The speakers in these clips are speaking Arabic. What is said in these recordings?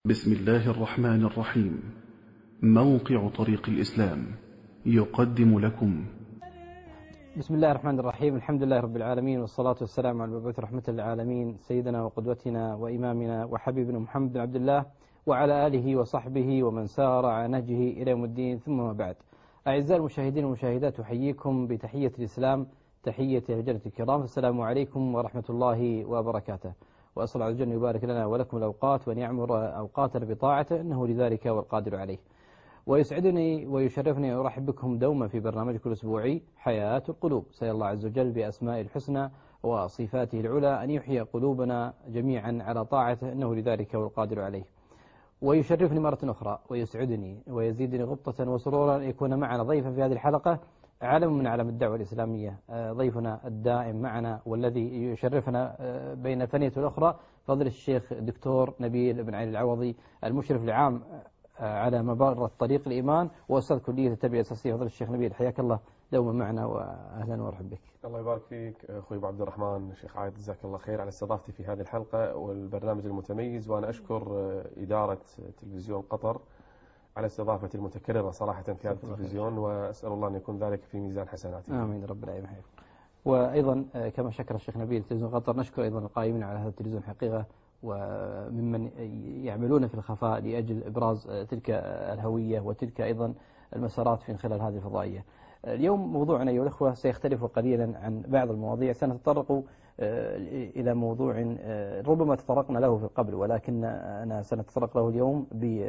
بسم الله الرحمن الرحيم. موقع طريق الإسلام يقدم لكم. بسم الله الرحمن الرحيم. الحمد لله رب العالمين، والصلاة والسلام على المبعوث رحمة للعالمين سيدنا وقدوتنا وإمامنا وحبيبنا محمد بن عبد الله وعلى آله وصحبه ومن سار على نهجه إلى يوم الدين، ثم ما بعد. أعزائي المشاهدين والمشاهدات، أحييكم بتحية الإسلام، تحية الجنة الكرام. السلام عليكم ورحمة الله وبركاته. وأسأل عز وجل يبارك لنا ولكم الأوقات وأن يعمر أوقاتنا بطاعته، إنه لذلك والقادر عليه. ويسعدني ويشرفني أن أرحب بكم دوما في برنامجكم الأسبوعي حياة القلوب. سأل الله عز وجل بأسماء الحسنى وصفاته العلى أن يحيي قلوبنا جميعا على طاعته، إنه لذلك والقادر عليه. ويشرفني مرة أخرى ويسعدني ويزيدني غبطة وسرورا أن يكون معنا ضيفا في هذه الحلقة، علم من علم الدعوة الإسلامية، ضيفنا الدائم معنا والذي يشرفنا بين ثانية والأخرى، فضل الشيخ الدكتور نبيل بن علي العوضي، المشرف العام على مبادرة طريق الإيمان وأستاذ كلية التربية الأساسية. فضل الشيخ نبيل، حياك الله دوما معنا وأهلا ومرحبا بك. الله يبارك فيك أخوي أبو عبد الرحمن. شيخ عايد، جزاك الله خير على استضافتي في هذه الحلقة والبرنامج المتميز، وأنا أشكر إدارة تلفزيون قطر على استضافتي المتكررة صراحة في هذا التلفزيون، وأسأل الله أن يكون ذلك في ميزان حسناتي. آمين رب العالمين. وأيضا كما شكر الشيخ نبيل تلفزيون قطر، نشكر أيضا القائمين على هذا التلفزيون حقيقة، وممن يعملون في الخفاء لأجل إبراز تلك الهوية وتلك أيضا المسارات في خلال هذه الفضائية. اليوم موضوعنا أيها الأخوة سيختلف قليلا عن بعض المواضيع. سنتطرق إلى موضوع ربما تطرقنا له في قبل، ولكننا سنتطرق له اليوم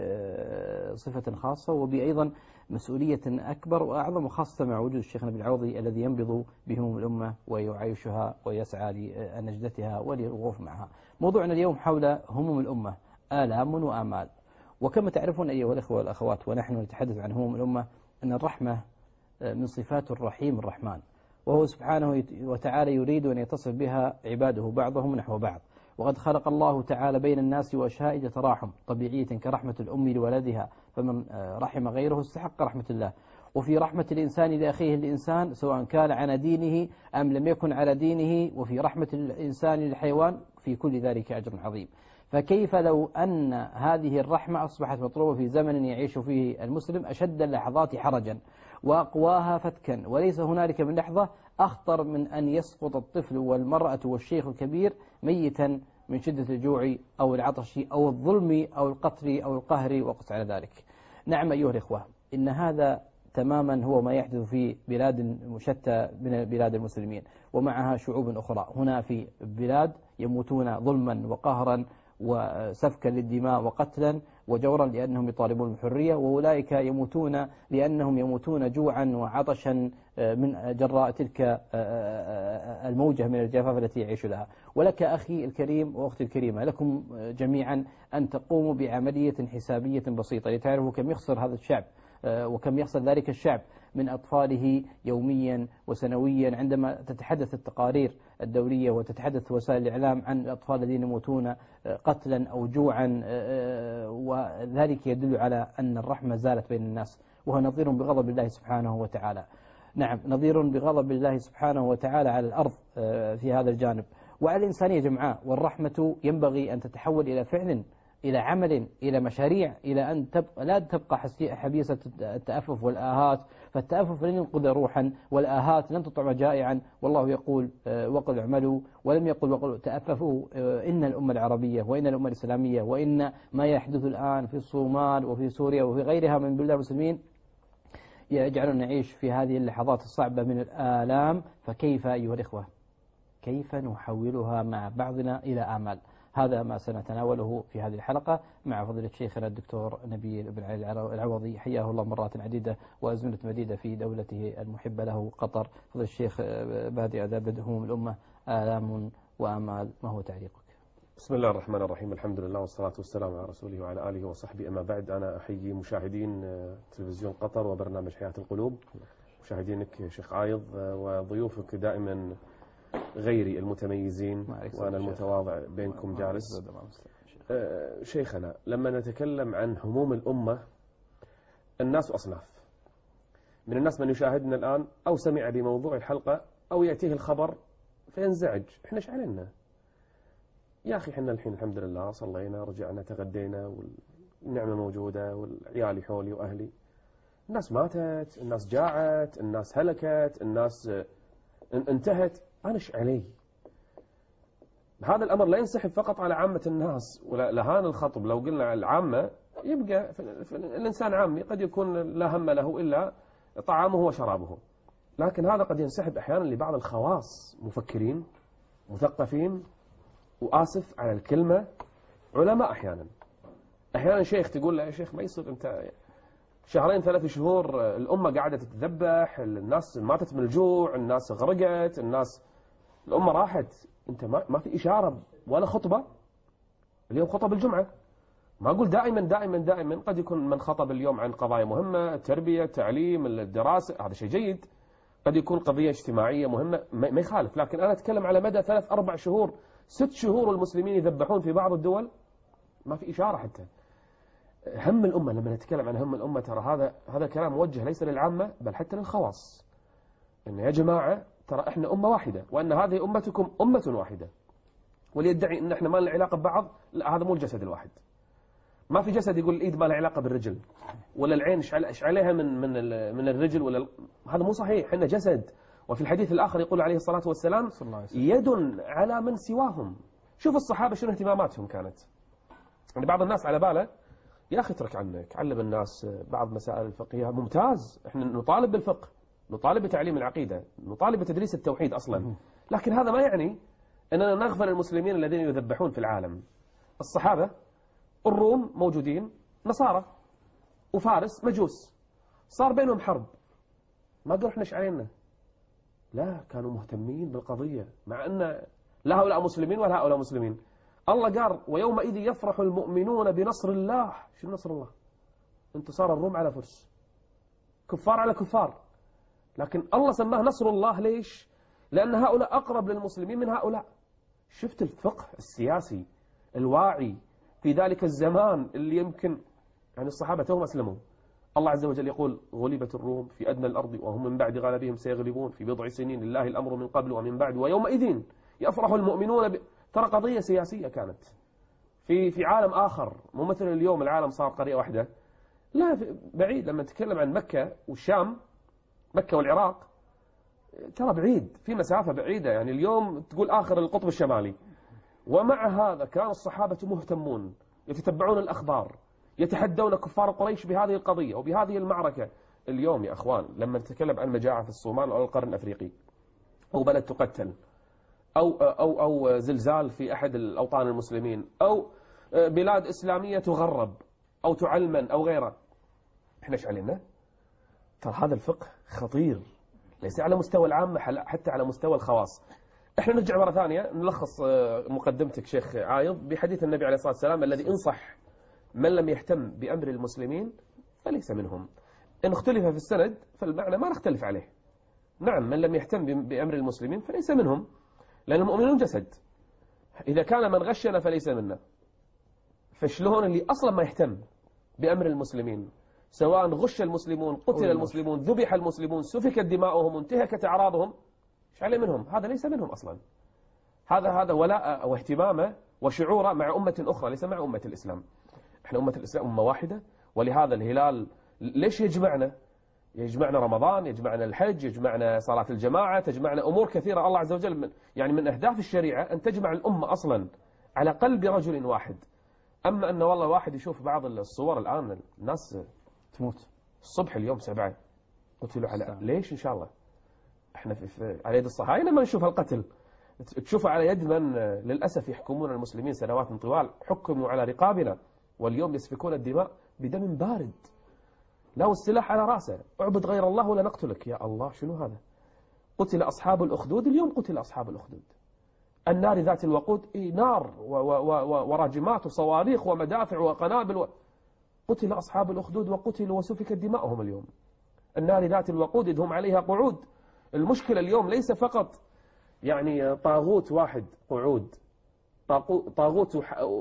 بصفة خاصة وبأيضا مسؤولية أكبر وأعظم، خاصة مع وجود الشيخ نبيل العوضي الذي ينبض بهموم الأمة ويعيشها ويسعى لنجدتها وللوقوف معها. موضوعنا اليوم حول هموم الأمة، آلام وآمال. وكما تعرفون أيها الأخوة والأخوات، ونحن نتحدث عن هموم الأمة، أن الرحمة من صفات الرحيم الرحمن، وهو سبحانه وتعالى يريد أن يتصل بها عباده بعضهم نحو بعض. وقد خلق الله تعالى بين الناس وشائج تراحم طبيعية كرحمة الأم لولدها، فمن رحم غيره استحق رحمة الله. وفي رحمة الإنسان لأخيه الإنسان سواء كان على دينه أم لم يكن على دينه، وفي رحمة الإنسان للحيوان، في كل ذلك أجر عظيم. فكيف لو أن هذه الرحمة أصبحت مطلوبة في زمن يعيش فيه المسلم أشد اللحظات حرجا وأقواها فتكا، وليس هنالك من لحظة أخطر من أن يسقط الطفل والمرأة والشيخ الكبير ميتا من شدة الجوع أو العطش أو الظلم أو القتل أو القهر وقس على ذلك. نعم أيها الإخوة، إن هذا تماما هو ما يحدث في بلاد مشتى من بلاد المسلمين، ومعها شعوب أخرى. هنا في بلاد يموتون ظلما وقهرا وسفكا للدماء وقتلا وجورا لأنهم يطالبون بالحرية، وأولئك يموتون لأنهم يموتون جوعا وعطشا من جراء تلك الموجة من الجفاف التي يعيش لها. ولك أخي الكريم وأختي الكريمة، لكم جميعا أن تقوموا بعملية حسابية بسيطة لتعرفوا كم يخسر هذا الشعب وكم يخسر ذلك الشعب من أطفاله يوميا وسنويا. عندما تتحدث التقارير الدولية وتتحدث وسائل الإعلام عن الأطفال الذين يموتون قتلا أو جوعا، وذلك يدل على أن الرحمة زالت بين الناس، وهو نظير بغضب الله سبحانه وتعالى. نعم، نظير بغضب الله سبحانه وتعالى على الأرض في هذا الجانب وعلى الإنسانية جمعاء. والرحمة ينبغي أن تتحول إلى فعل، إلى عمل، إلى مشاريع، إلى أن لا تبقى حبيسة التأفف والآهات، فالتأفف لن ينقذ روحا، والآهات لن تطعم جائعا. والله يقول وقل اعملوا، ولم يقل وقل تأففوا. إن الأمة العربية وإن الأمة الإسلامية وإن ما يحدث الآن في الصومال وفي سوريا وفي غيرها من بلاد المسلمين يجعلنا نعيش في هذه اللحظات الصعبة من الآلام. فكيف أيها الإخوة، كيف نحولها مع بعضنا إلى آمال؟ هذا ما سنتناوله في هذه الحلقة مع فضيلة شيخنا الدكتور نبيل بن علي العوضي، حياه الله مرات عديدة وأزمنة مديدة في دولته المحبة له قطر. فضيلة الشيخ، بادئ أداب هموم الأمة، آلام وآمال، ما هو تعليقك؟ بسم الله الرحمن الرحيم. الحمد لله والصلاة والسلام على رسوله وعلى آله وصحبه. أما بعد، أنا أحيي مشاهدين تلفزيون قطر وبرنامج حياة القلوب، مشاهدينك شيخ عايض وضيوفك دائما غيري المتميزين، وأنا المتواضع بينكم جالس. شيخنا، لما نتكلم عن هموم الأمة، الناس أصناف. من الناس من يشاهدنا الآن أو سمع بموضوع الحلقة أو يأتيه الخبر فينزعج. إحنا إيش علينا؟ يا أخي إحنا الحين الحمد لله صلينا رجعنا تغدينا والنعمة موجودة والعيالي حولي وأهلي. الناس ماتت، الناس جاعت، الناس هلكت، الناس انتهت. أنا إيش علي؟ هذا الأمر لا ينسحب فقط على عامة الناس ولهان الخطب. لو قلنا العامة يبقى الإنسان عامي قد يكون لا هم له إلا طعامه وشرابه، لكن هذا قد ينسحب أحيانا لبعض الخواص، مفكرين مثقفين، وآسف على الكلمة علماء. أحيانا شيخ تقول له يا شيخ ما يصير، أنت شهرين 3 شهور الأمة قاعدة تتذبح، الناس ماتت من الجوع، الناس غرقت، الأمة راحت، أنت ما في إشارة ولا خطبة. اليوم خطب الجمعة، ما أقول دائما قد يكون من خطب اليوم عن قضايا مهمة، التربية، التعليم، الدراسة، هذا شيء جيد. قد يكون قضية اجتماعية مهمة، ما يخالف. لكن أنا أتكلم على مدى 3-4 شهور 6 شهور والمسلمين يذبحون في بعض الدول، ما في إشارة حتى. هم الأمة، لما نتكلم عن هم الأمة ترى هذا كلام موجه ليس للعامة بل حتى للخواص، إن يا جماعة ترى إحنا أمة واحدة، وأن هذه أمتكم أمة واحدة. واللي يدعي إن إحنا ما لنا علاقة ببعض، لا، هذا مو الجسد الواحد. ما في جسد يقول الإيد ما لها علاقة بالرجل، ولا العين إيش عليها من الرجل، ولا هذا مو صحيح. إحنا جسد. وفي الحديث الآخر يقول عليه الصلاة والسلام يد على من سواهم. شوف الصحابة شنو اهتماماتهم كانت. يعني بعض الناس على باله يا أخي اترك عنك، علم الناس بعض مسائل الفقهية، ممتاز، إحنا نطالب بالفقه، نطالب بتعليم العقيدة، نطالب بتدريس التوحيد أصلا، لكن هذا ما يعني أننا نغفل المسلمين الذين يذبحون في العالم. الصحابة الروم موجودين نصارى، وفارس مجوس، صار بينهم حرب، ما قالوا احنا ايش علينا، لا، كانوا مهتمين بالقضية، مع أن لا هؤلاء مسلمين ولا هؤلاء مسلمين. الله قال ويومئذ يفرح المؤمنون بنصر الله. شو نصر الله؟ انتصار الروم على فرس، كفار على كفار، لكن الله سماه نصر الله. ليش؟ لأن هؤلاء أقرب للمسلمين من هؤلاء. شفت الفقه السياسي الواعي في ذلك الزمان اللي يمكن يعني الصحابة توهم أسلموا. الله عز وجل يقول غلبت الروم في أدنى الأرض وهم من بعد غلبهم سيغلبون في بضع سنين لله الأمر من قبل ومن بعد ويومئذ يفرح المؤمنون ترى قضية سياسية كانت في عالم آخر، مو مثل اليوم العالم صار قرية واحدة، لا، بعيد. لما نتكلم عن مكة والشام، مكة والعراق، ترى بعيد، في مسافة بعيدة. يعني اليوم تقول آخر القطب الشمالي، ومع هذا كان الصحابة مهتمون، يتتبعون الأخبار، يتحدون كفار قريش بهذه القضية وبهذه المعركة. اليوم يا أخوان لما نتكلم عن مجاعة في الصومال أو القرن الأفريقي، أو بلد تقتل، أو زلزال في أحد الأوطان المسلمين، أو بلاد إسلامية تغرب أو تعلمن أو غيره، إحنا إيش علينا؟ ترى هذا الفقه خطير، ليس على مستوى العامة حتى على مستوى الخواص. إحنا نرجع مرة ثانية نلخص مقدمتك شيخ عايض بحديث النبي عليه الصلاة والسلام الذي إن صح: من لم يهتم بأمر المسلمين فليس منهم. إن اختلف في السند فالمعنى ما نختلف عليه. نعم، من لم يهتم بأمر المسلمين فليس منهم، لأن المؤمنون جسد. إذا كان من غشنا فليس منا، فشلون اللي أصلا ما يهتم بأمر المسلمين، سواء غش المسلمون، قتل المسلمون، ذبح المسلمون، سفكت دماؤهم، انتهكت أعراضهم، إيش عليه منهم؟ هذا ليس منهم أصلا. هذا ولاء واهتمامه وشعوره مع أمة أخرى، ليس مع أمة الإسلام. إحنا أمة الإسلام أمة واحدة، ولهذا الهلال ليش يجمعنا؟ يجمعنا رمضان، يجمعنا الحج، يجمعنا صلاة الجماعة، تجمعنا أمور كثيرة. الله عز وجل من أهداف الشريعة أن تجمع الأمة أصلا على قلب رجل واحد. أما أن والله واحد يشوف بعض الصور الآن، الناس تموت الصبح اليوم 7 قتلوا على ليش؟ إن شاء الله إحنا على يد الصهاينة ما نشوف القتل، تشوفه على يد من للأسف يحكمون المسلمين سنوات طوال، حكموا على رقابنا، واليوم يسفكون الدماء بدم بارد، لا السلاح على رأسه، اعبد غير الله ولا نقتلك. يا الله شنو هذا؟ قتل أصحاب الأخدود، اليوم قتل أصحاب الأخدود، النار ذات الوقود، نار وراجمات وصواريخ ومدافع وقنابل قتل أصحاب الأخدود وقتلوا وسفكت دماؤهم اليوم. النار ذات الوقود إذ هم عليها قعود. المشكلة اليوم ليس فقط يعني طاغوت واحد قعود، طاغوت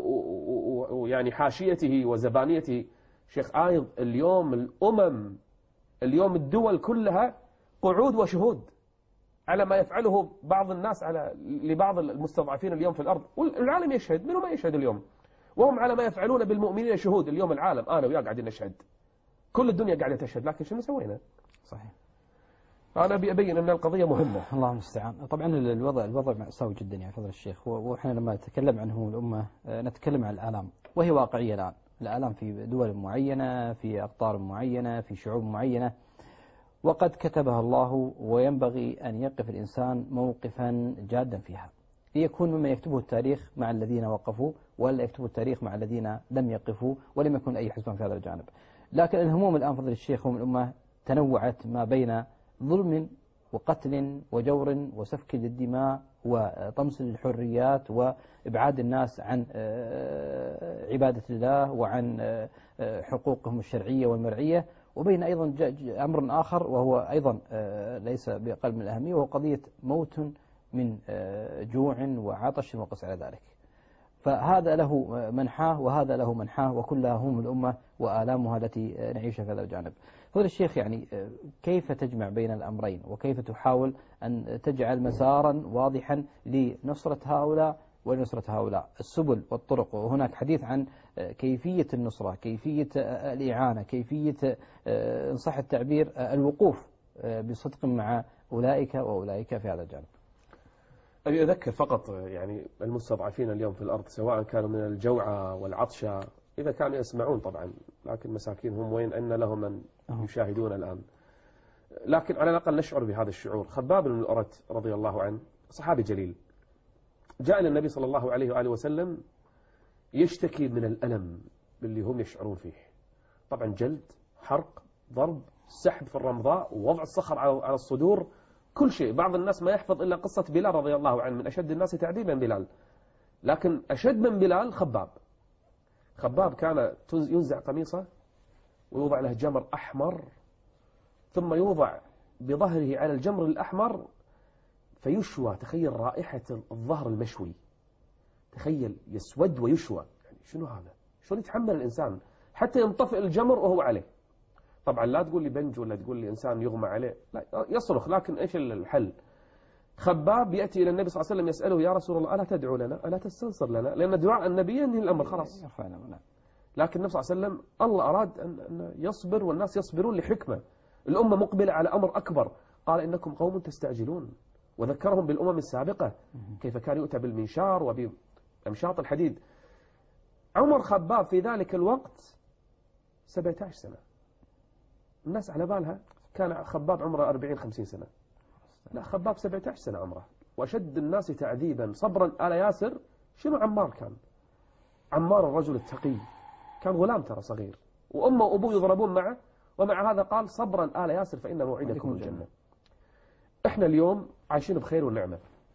يعني حاشيته وزبانيته. شيخ عايض، اليوم الأمم، اليوم الدول كلها قعود وشهود على ما يفعله بعض الناس لبعض المستضعفين اليوم في الأرض، والعالم يشهد، منهم ما يشهد اليوم، وهم على ما يفعلون بالمؤمنين شهود. اليوم العالم أنا وياك قاعدين نشهد، كل الدنيا قاعدة تشهد، لكن شنو سوينا؟ صحيح. أنا أبين أن القضية مهمة. الله المستعان. طبعا الوضع مأساوي جدا يا فضل الشيخ، وإحنا لما نتكلم عنه الأمة نتكلم عن الآلام، وهي واقعية الآن. الآلام في دول معينة، في أقطار معينة، في شعوب معينة، وقد كتبها الله، وينبغي أن يقف الإنسان موقفا جادا فيها، ليكون مما يكتبه التاريخ مع الذين وقفوا، ولا يكتبه التاريخ مع الذين لم يقفوا ولم يكن أي حسبان في هذا الجانب. لكن الهموم الآن فضل الشيخ هم الأمة تنوعت ما بين ظلم وقتل وجور وسفك للدماء وطمس للحريات وإبعاد الناس عن عبادة الله وعن حقوقهم الشرعية والمرعية، وبين أيضا أمر آخر وهو أيضا ليس بأقل من الأهمية، وهو قضية موت من جوع وعطش وقس على ذلك. فهذا له منحاه وهذا له منحاه، وكلها هم الأمة وآلامها التي نعيشها في هذا الجانب. فضل الشيخ، يعني كيف تجمع بين الأمرين، وكيف تحاول أن تجعل مسارا واضحا لنصرة هؤلاء ونصرة هؤلاء، السبل والطرق، وهناك حديث عن كيفية النصرة، كيفية الإعانة، كيفية إن صح التعبير الوقوف بصدق مع أولئك وأولئك في هذا الجانب. أبي أذكر فقط يعني المستضعفين اليوم في الأرض، سواء كانوا من الجوعى والعطشة، إذا كانوا يسمعون طبعا، لكن مساكين هم وين، أن لهم من يشاهدون الآن، لكن على الأقل نشعر بهذا الشعور. خباب بن الأرت رضي الله عنه صحابي جليل، جاء إلى النبي صلى الله عليه وآله وسلم يشتكي من الألم اللي هم يشعرون فيه. طبعا جلد، حرق، ضرب، سحب في الرمضاء، ووضع الصخر على الصدور، كل شيء. بعض الناس ما يحفظ إلا قصة بلال رضي الله عنه، من أشد الناس تعذيبا بلال، لكن أشد من بلال خباب. خباب كان ينزع قميصه ويوضع له جمر أحمر، ثم يوضع بظهره على الجمر الأحمر فيشوى. تخيل رائحة الظهر المشوي، تخيل يسود ويشوى، يعني شنو هذا؟ شلون يتحمل الإنسان حتى ينطفئ الجمر وهو عليه؟ طبعا لا تقول لي بنج ولا تقول لي إنسان يغمى عليه، لا يصرخ، لكن إيش الحل؟ خباب يأتي إلى النبي صلى الله عليه وسلم يسأله: يا رسول الله، ألا تدعو لنا، ألا تستنصر لنا؟ لأن دعاء النبي ينهي الأمر خلاص. لكن النبي صلى الله عليه وسلم الله أراد أن يصبر، والناس يصبرون لحكمة، الأمة مقبلة على أمر أكبر. قال: إنكم قوم تستعجلون، وذكرهم بالأمم السابقة كيف كان يؤتى بالمنشار وبأمشاط الحديد. عمر خباب في ذلك الوقت 17 سنة، الناس على بالها كان خباب عمره 40-50 سنة، لا، خباب 17 سنة عمره، وأشد الناس تعذيبا صبرا آل ياسر. شنو عمار كان؟ عمار الرجل التقي كان غلام ترى صغير، وأمه وأبوه يضربون معه، ومع هذا قال: صبرا آل ياسر فإن موعدكم الجنة. إحنا اليوم عايشين بخير ونعمة،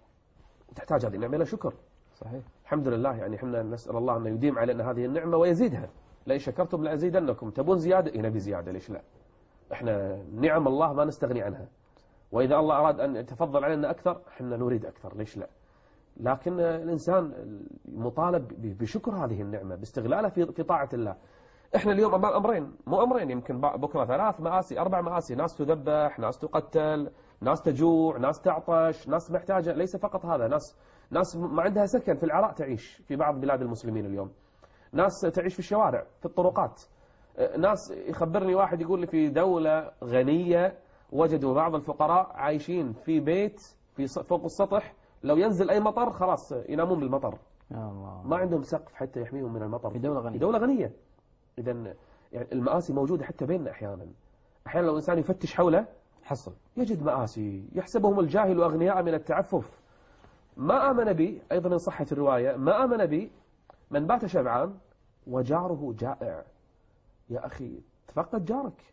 تحتاج هذه النعمة إلى شكر. صحيح. الحمد لله، يعني إحنا نسأل الله أن يديم علينا هذه النعمة ويزيدها. لئن شكرتم لأزيدنكم. تبون زيادة؟ نبي زيادة، ليش لا؟ إحنا نعم الله ما نستغني عنها، وإذا الله أراد أن يتفضل علينا أكثر إحنا نريد أكثر، ليش لا؟ لكن الإنسان مطالب بشكر هذه النعمة، باستغلالها في طاعة الله. إحنا اليوم أمام أمرين، مو أمرين، يمكن بكرة 3 مآسي 4 مآسي، ناس تذبح، ناس تقتل، ناس تجوع، ناس تعطش، ناس محتاجة. ليس فقط هذا، ناس ما عندها سكن، في العراء تعيش في بعض بلاد المسلمين اليوم، ناس تعيش في الشوارع، في الطرقات، ناس يخبرني واحد يقول لي في دولة غنية وجدوا بعض الفقراء عايشين في بيت فوق السطح، لو ينزل أي مطر خلاص ينامون بالمطر، ما عندهم سقف حتى يحميهم من المطر. في دولة غنية. في دولة غنية. إذن يعني المآسي موجودة حتى بيننا أحيانا لو الإنسان يفتش حوله حصل يجد مآسي، يحسبهم الجاهل أغنياء من التعفف. ما آمن بي، أيضا إن صحت الرواية، ما آمن بي من بات شبعان وجاره جائع. يا أخي تفقد جارك،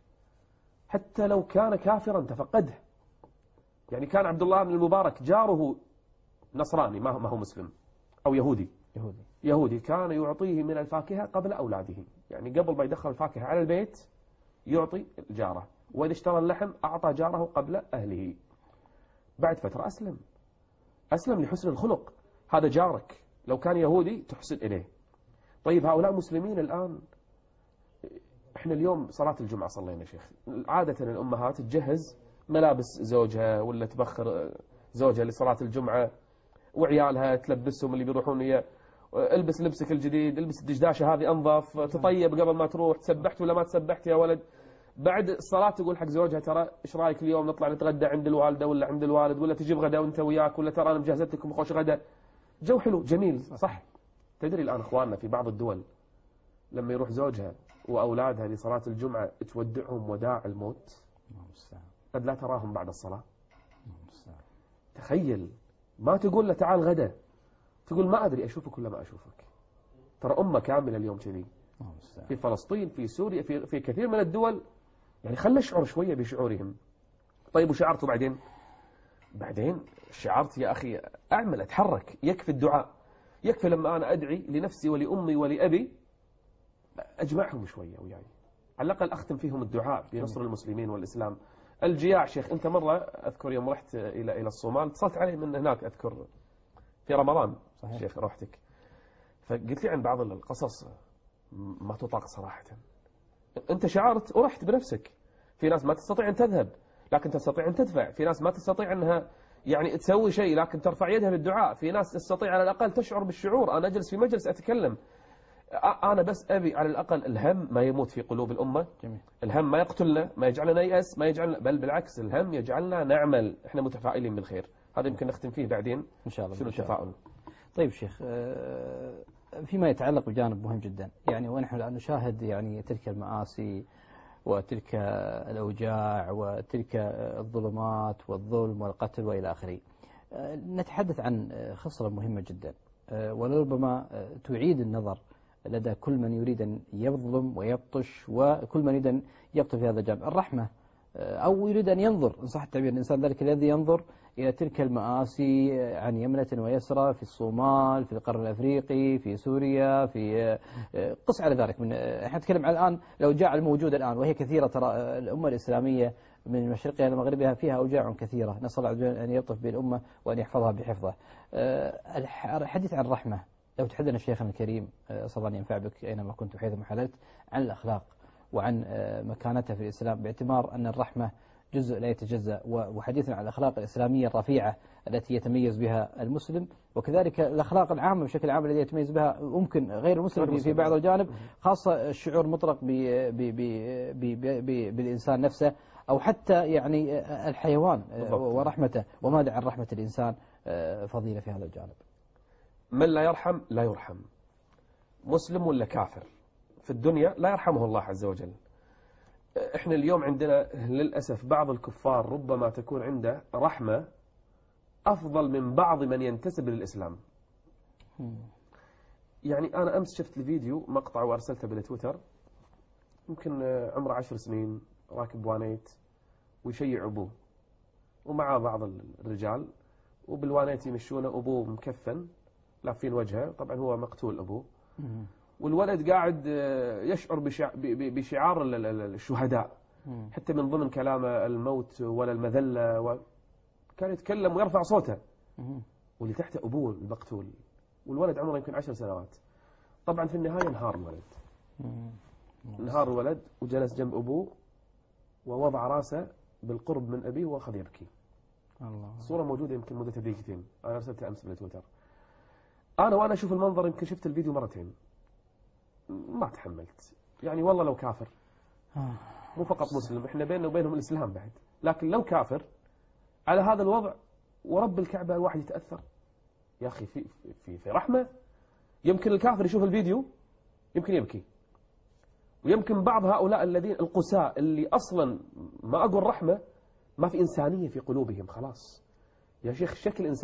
حتى لو كان كافرا تفقده. يعني كان عبد الله بن المبارك جاره نصراني، ما هو مسلم، أو يهودي كان يعطيه من الفاكهة قبل أولاده، يعني قبل ما يدخل الفاكهة على البيت يعطي جاره، وإذا اشترى اللحم أعطى جاره قبل أهله. بعد فترة أسلم لحسن الخلق. هذا جارك، لو كان يهودي تحسن إليه. طيب هؤلاء مسلمين الآن. إحنا اليوم صلاة الجمعة صلينا شيخ، عادة الأمهات تجهز ملابس زوجها ولا تبخر زوجها لصلاة الجمعة وعيالها تلبسهم اللي بيروحون ويا البس لبسك الجديد، البس الدشداشة هذه أنظف، تطيب قبل ما تروح، تسبحت ولا ما تسبحت يا ولد. بعد الصلاة تقول حق زوجها ترى إيش رأيك اليوم نطلع نتغدى عند الوالدة ولا عند الوالد، ولا تجيب غدا وأنت وياك، ولا ترى أنا مجهزت لكم خوش غدا. جو حلو جميل صح. تدري الآن إخواننا في بعض الدول لما يروح زوجها وأولادها لصلاة الجمعة تودعهم وداع الموت، قد لا تراهم بعد الصلاة. تخيل، ما تقول له تعال غدا، تقول ما أدري أشوفك ولا ما أشوفك. ترى أمة كاملة اليوم كذي في فلسطين، في سوريا، في كثير من الدول. يعني خلنا نشعر شوية بشعورهم. طيب وشعرته بعدين شعرت يا أخي أعمل أتحرك. يكفي الدعاء، يكفي لما أنا أدعي لنفسي ولأمي ولأبي أجمعهم شوية وياي، على الأقل أختم فيهم الدعاء بنصر المسلمين والإسلام. الجياع شيخ، أنت مرة أذكر يوم رحت إلى الصومال اتصلت عليه من هناك، أذكر في رمضان صحيح. شيخ رحتك، فقلت لي عن بعض القصص ما تطاق صراحة. أنت شعرت ورحت بنفسك. في ناس ما تستطيع أن تذهب لكن تستطيع أن تدفع، في ناس ما تستطيع أنها يعني تسوي شيء لكن ترفع يدها بالدعاء، في ناس تستطيع على الأقل تشعر بالشعور. أنا أجلس في مجلس أتكلم، أنا بس أبي على الأقل الهم ما يموت في قلوب الأمة. جميل. الهم ما يقتلنا، ما يجعلنا يأس، ما يجعلنا، بل بالعكس الهم يجعلنا نعمل، إحنا متفائلين بالخير. هذا يمكن نختم فيه بعدين إن شاء الله. شنو التفاؤل؟ طيب شيخ، فيما يتعلق بجانب مهم جدا، يعني ونحن الآن نشاهد يعني تلك المآسي وتلك الأوجاع وتلك الظلمات والظلم والقتل وإلى آخره. نتحدث عن خصلة مهمة جدا ولربما تعيد النظر لدى كل من يريد أن يظلم ويبطش، وكل من يريد أن يقتل في هذا الجانب، الرحمة، أو يريد أن ينظر إن صح التعبير الإنسان ذلك الذي ينظر إلى تلك المآسي عن يمنة ويسرى في الصومال، في القرن الأفريقي، في سوريا، في قص على ذلك. من احنا نتكلم عن الآن الأوجاع الموجودة الآن وهي كثيرة. ترى الأمة الإسلامية من مشرقها إلى مغربها فيها أوجاع كثيرة، نسأل الله أن يلطف بالأمة وأن يحفظها بحفظه. الحديث عن الرحمة، لو تحدثنا شيخنا الكريم صلى الله أن ينفع بك أينما كنت وحيثما حللت، عن الأخلاق وعن مكانتها في الإسلام، باعتبار أن الرحمة جزء لا يتجزأ، وحديثنا عن الأخلاق الإسلامية الرفيعة التي يتميز بها المسلم، وكذلك الأخلاق العامة بشكل عام التي يتميز بها ممكن غير المسلم في بعض الجانب، خاصة الشعور مطلق بالإنسان نفسه أو حتى يعني الحيوان ورحمته. وماذا عن رحمة الإنسان فضيلة في هذا الجانب؟ من لا يرحم لا يرحم، مسلم ولا كافر في الدنيا لا يرحمه الله عز وجل. احنا اليوم عندنا للأسف بعض الكفار ربما تكون عنده رحمة أفضل من بعض من ينتسب للإسلام. يعني أنا أمس شفت الفيديو مقطع وأرسلته بالتويتر، يمكن عمره 10 سنين، راكب وانيت ويشيع أبوه ومع بعض الرجال، وبالوانيت يمشونه، أبوه مكفن لافين وجهه، طبعا هو مقتول أبوه، والولد قاعد يشعر بشعار الشهداء، حتى من ضمن كلامه الموت ولا المذلة، كان يتكلم ويرفع صوته، واللي تحته أبوه المقتول، والولد عمره يمكن 10 سنوات. طبعا في النهاية انهار الولد وجلس جنب أبوه ووضع راسه بالقرب من أبيه وأخذ يبكي. الصورة موجودة يمكن مدة دقيقتين، أنا أرسلتها أمس بالتويتر. وأنا أشوف المنظر يمكن شفت الفيديو مرتين ما تحملت. يعني والله لو كافر، مو فقط مسلم، احنا بيننا وبينهم الإسلام بعد، لكن لو كافر على هذا الوضع ورب الكعبة الواحد يتأثر يا أخي. في رحمة. يمكن الكافر يشوف الفيديو يمكن يبكي، ويمكن بعض هؤلاء الذين القساء اللي أصلا ما أقول رحمة، ما في إنسانية في قلوبهم خلاص. يا شيخ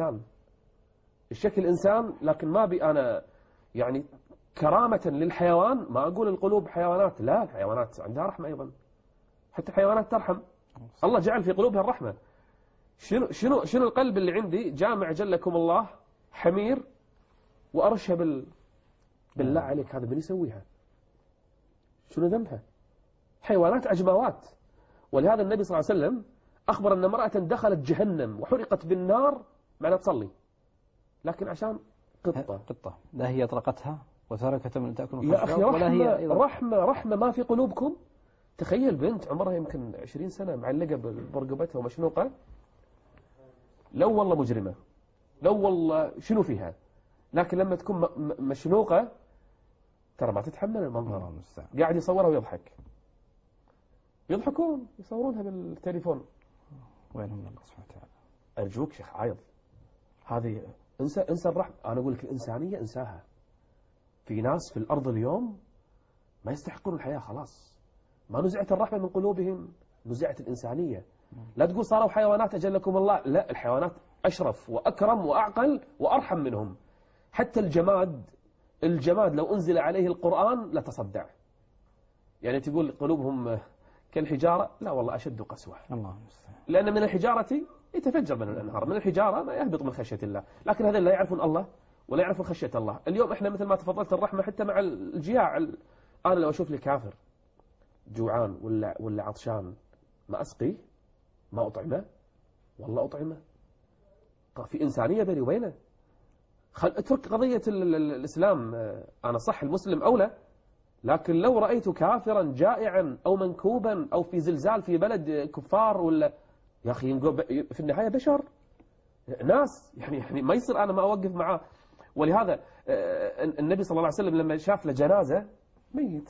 الشكل إنسان، لكن ما بي أنا يعني كرامة للحيوان. ما أقول القلوب حيوانات، لا، الحيوانات عندها رحمة أيضا، حتى الحيوانات ترحم، الله جعل في قلوبها الرحمة. شنو القلب اللي عندي جامع جلكم الله حمير وأرشها بالله عليك، هذا من يسويها؟ شنو ذنبها؟ حيوانات عجماوات. ولهذا النبي صلى الله عليه وسلم أخبر أن امرأة دخلت جهنم وحرقت بالنار معنى تصلي، لكن عشان قطة لا هي أطلقتها وتركت من تأكل يا أخي رحمة ما في قلوبكم. تخيل بنت عمرها يمكن 20 سنة معلقة برقبتها ومشنوقة، لو والله مجرمة، لو والله شنو فيها، لكن لما تكون مشنوقة ترى ما تتحمل المنظر. قاعد يصورها ويضحك، يضحكون يصورونها بالتليفون. وينهم الله سبحانه وتعالى. أرجوك شيخ عايض، هذه انسى الرحمة. أنا أقول لك الإنسانية انساها. في ناس في الأرض اليوم ما يستحقون الحياة، خلاص ما نزعت الرحمة من قلوبهم، نزعت الإنسانية. لا تقول صاروا حيوانات أجلكم الله، لا، الحيوانات أشرف وأكرم وأعقل وأرحم منهم. حتى الجماد لو أنزل عليه القرآن لتصدع. يعني تقول قلوبهم كالحجارة، لا والله أشد قسوة. الله. لأن من الحجارة يتفجر من الأنهار، من الحجارة ما يهبط من خشية الله. لكن هذا لا يعرفون الله ولا يعرفون خشية الله. اليوم إحنا مثل ما تفضلت الرحمة حتى مع الجياع. أنا لو أشوف لي كافر جوعان ولا عطشان، ما أسقيه، ما أطعمه، والله أطعمه. في إنسانية بيني وبينه. اترك قضية الإسلام. أنا صح المسلم أولى، لكن لو رأيت كافرا جائعا أو منكوبا أو في زلزال في بلد كفار ولا، يا أخي في النهاية بشر ناس، يعني ما يصير أنا ما أوقف معاه. ولهذا النبي صلى الله عليه وسلم لما شاف له جنازة ميت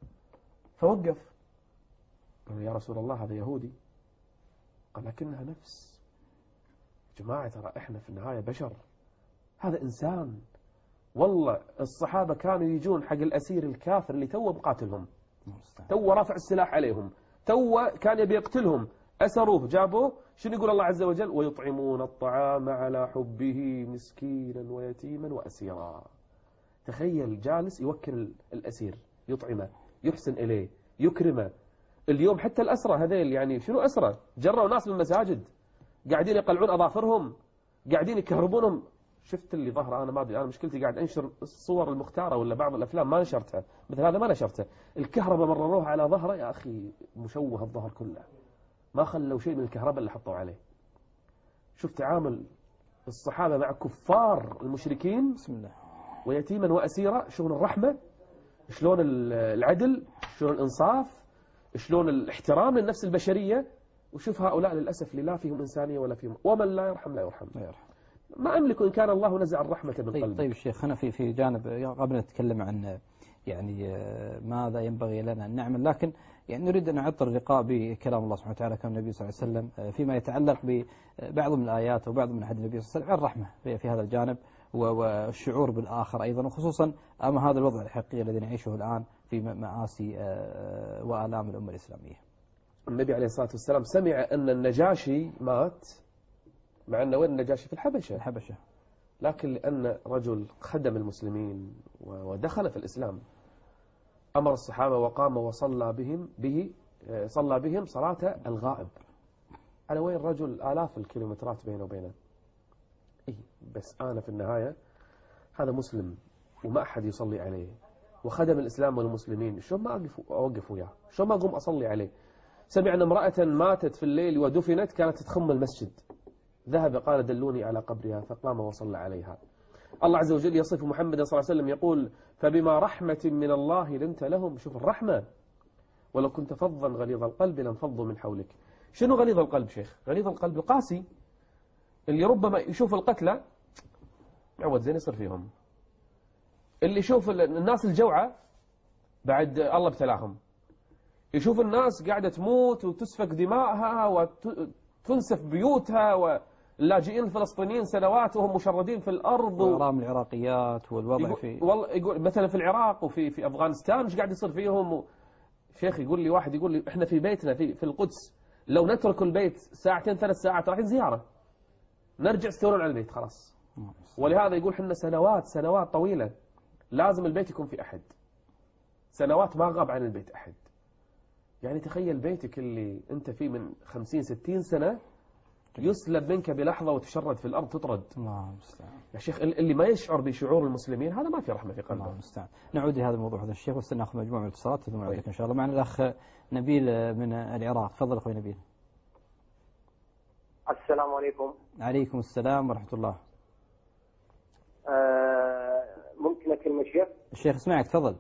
فوقف، قال يا رسول الله هذا يهودي، قال لكنها نفس. جماعة ترى إحنا في النهاية بشر، هذا إنسان. والله الصحابة كانوا يجون حق الأسير الكافر اللي توه بقاتلهم، توه رافع السلاح عليهم، توه كان يبي يقتلهم، أسروه جابوه، شنو يقول الله عز وجل؟ ويطعمون الطعام على حبه مسكينا ويتيما وأسيرا. تخيل جالس يوكل الأسير، يطعمه، يحسن إليه، يكرمه. اليوم حتى الأسرة هذيل، يعني شنو أسرة؟ جروا ناس من المساجد قاعدين يقلعون أظافرهم، قاعدين يكهربونهم. شفت اللي ظهره، أنا ما أدري، أنا مشكلتي قاعد أنشر الصور المختارة ولا بعض الأفلام ما نشرتها، مثل هذا ما نشرته. الكهرباء مرروها على ظهره، يا أخي مشوه الظهر كله، ما خلوا شيء من الكهرباء اللي حطوا عليه. شفت تعامل الصحابة مع كفار المشركين، بسم الله، ويتيما وأسيرا، شلون الرحمة، شلون العدل، شلون الإنصاف، شلون الاحترام للنفس البشرية. وشوف هؤلاء للأسف لا فيهم إنسانية ولا فيهم، ومن لا يرحم لا يرحم. ما أملك إن كان الله نزع الرحمة من قلبي. طيب الشيخ، أنا في جانب قبل نتكلم عن يعني ماذا ينبغي لنا أن نعمل، لكن يعني نريد أن نعطر اللقاء بكلام الله سبحانه وتعالى كلام النبي صلى الله عليه وسلم فيما يتعلق ببعض من الآيات وبعض من حديث النبي صلى الله عليه وسلم عن الرحمة في هذا الجانب والشعور بالآخر أيضا، وخصوصا أما هذا الوضع الحقيقي الذي نعيشه الآن في مآسي وآلام الأمة الإسلامية. النبي عليه الصلاة والسلام سمع أن النجاشي مات، مع أنه وين النجاشي؟ في الحبشة، لكن لأن رجل خدم المسلمين ودخل في الإسلام أمر الصحابة وقام وصلى صلى بهم صلاة الغائب. على وين رجل آلاف الكيلومترات بينه وبينه. بس أنا في النهاية هذا مسلم وما أحد يصلي عليه وخدم الإسلام والمسلمين، شو ما أوقف وياه، شو ما أقوم أصلي عليه. سمع أن امرأة ماتت في الليل ودفنت كانت تخم المسجد، ذهب قال دلوني على قبرها فقام وصلى عليها. الله عز وجل يصف محمد صلى الله عليه وسلم يقول فبما رحمة من الله لنت لهم. شوف الرحمة، ولو كنت فظا غليظ القلب لانفضوا من حولك. شنو غليظ القلب شيخ؟ غليظ القلب القاسي اللي ربما يشوف القتلى عود زين يصير فيهم، اللي يشوف الناس الجوعى بعد الله ابتلاهم، يشوف الناس قاعدة تموت وتسفك دماءها وتنسف بيوتها، واللاجئين الفلسطينيين سنوات وهم مشردين في الأرض، وإرام العراقيات والوضع والله يقول مثلا في العراق وفي أفغانستان ايش قاعد يصير فيهم. شيخ يقول لي واحد، يقول لي احنا في بيتنا في القدس لو نترك البيت ساعتين 3 ساعات رايحين زيارة نرجع استولون على البيت خلاص. ولهذا يقول حنا سنوات طويلة لازم البيت يكون في أحد، سنوات ما غاب عن البيت أحد. يعني تخيل بيتك اللي أنت فيه من 50-60 سنة يسلب منك بلحظة وتشرد في الأرض تطرد. الله المستعان. يا شيخ اللي ما يشعر بشعور المسلمين هذا ما في رحمة في قلبه. الله المستعان. نعود لهذا الموضوع هذا الشيخ، وسنأخذ مجموعة من الاتصالات ثم نعود إن شاء الله. معنا الأخ نبيل من العراق، تفضل أخوي نبيل. السلام عليكم. عليكم السلام ورحمة الله. ممكن أكلم الشيخ؟ الشيخ اسمعك، تفضل.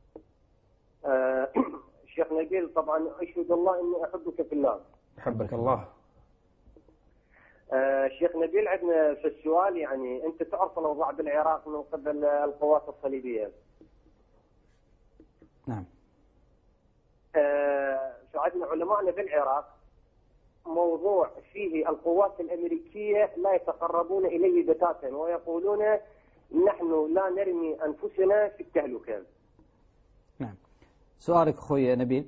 الشيخ نبيل، طبعا أشهد الله إني أحبك في الله. أحبك الله. شيخ نبيل، عندنا في السؤال يعني أنت تعرف الأوضاع بالعراق من قبل القوات الصليبية. نعم. عندنا علماءنا في العراق موضوع فيه القوات الأمريكية لا يتقربون إليه بتاتا، ويقولون نحن لا نرمي أنفسنا في التهلكة. نعم. سؤالك أخوي نبيل.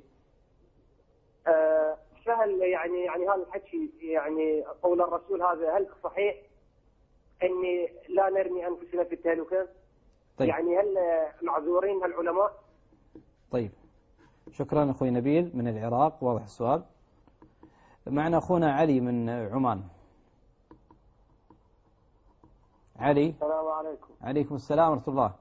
فهل يعني هذا الحكي يعني قول الرسول هذا هل صحيح أني لا نرمي أنفسنا في التهلكة؟ طيب. يعني هل معذورين العلماء؟ طيب، شكرا أخوي نبيل من العراق، واضح السؤال. معنا أخونا علي من عمان. علي. السلام عليكم. عليكم السلام ورحمة الله.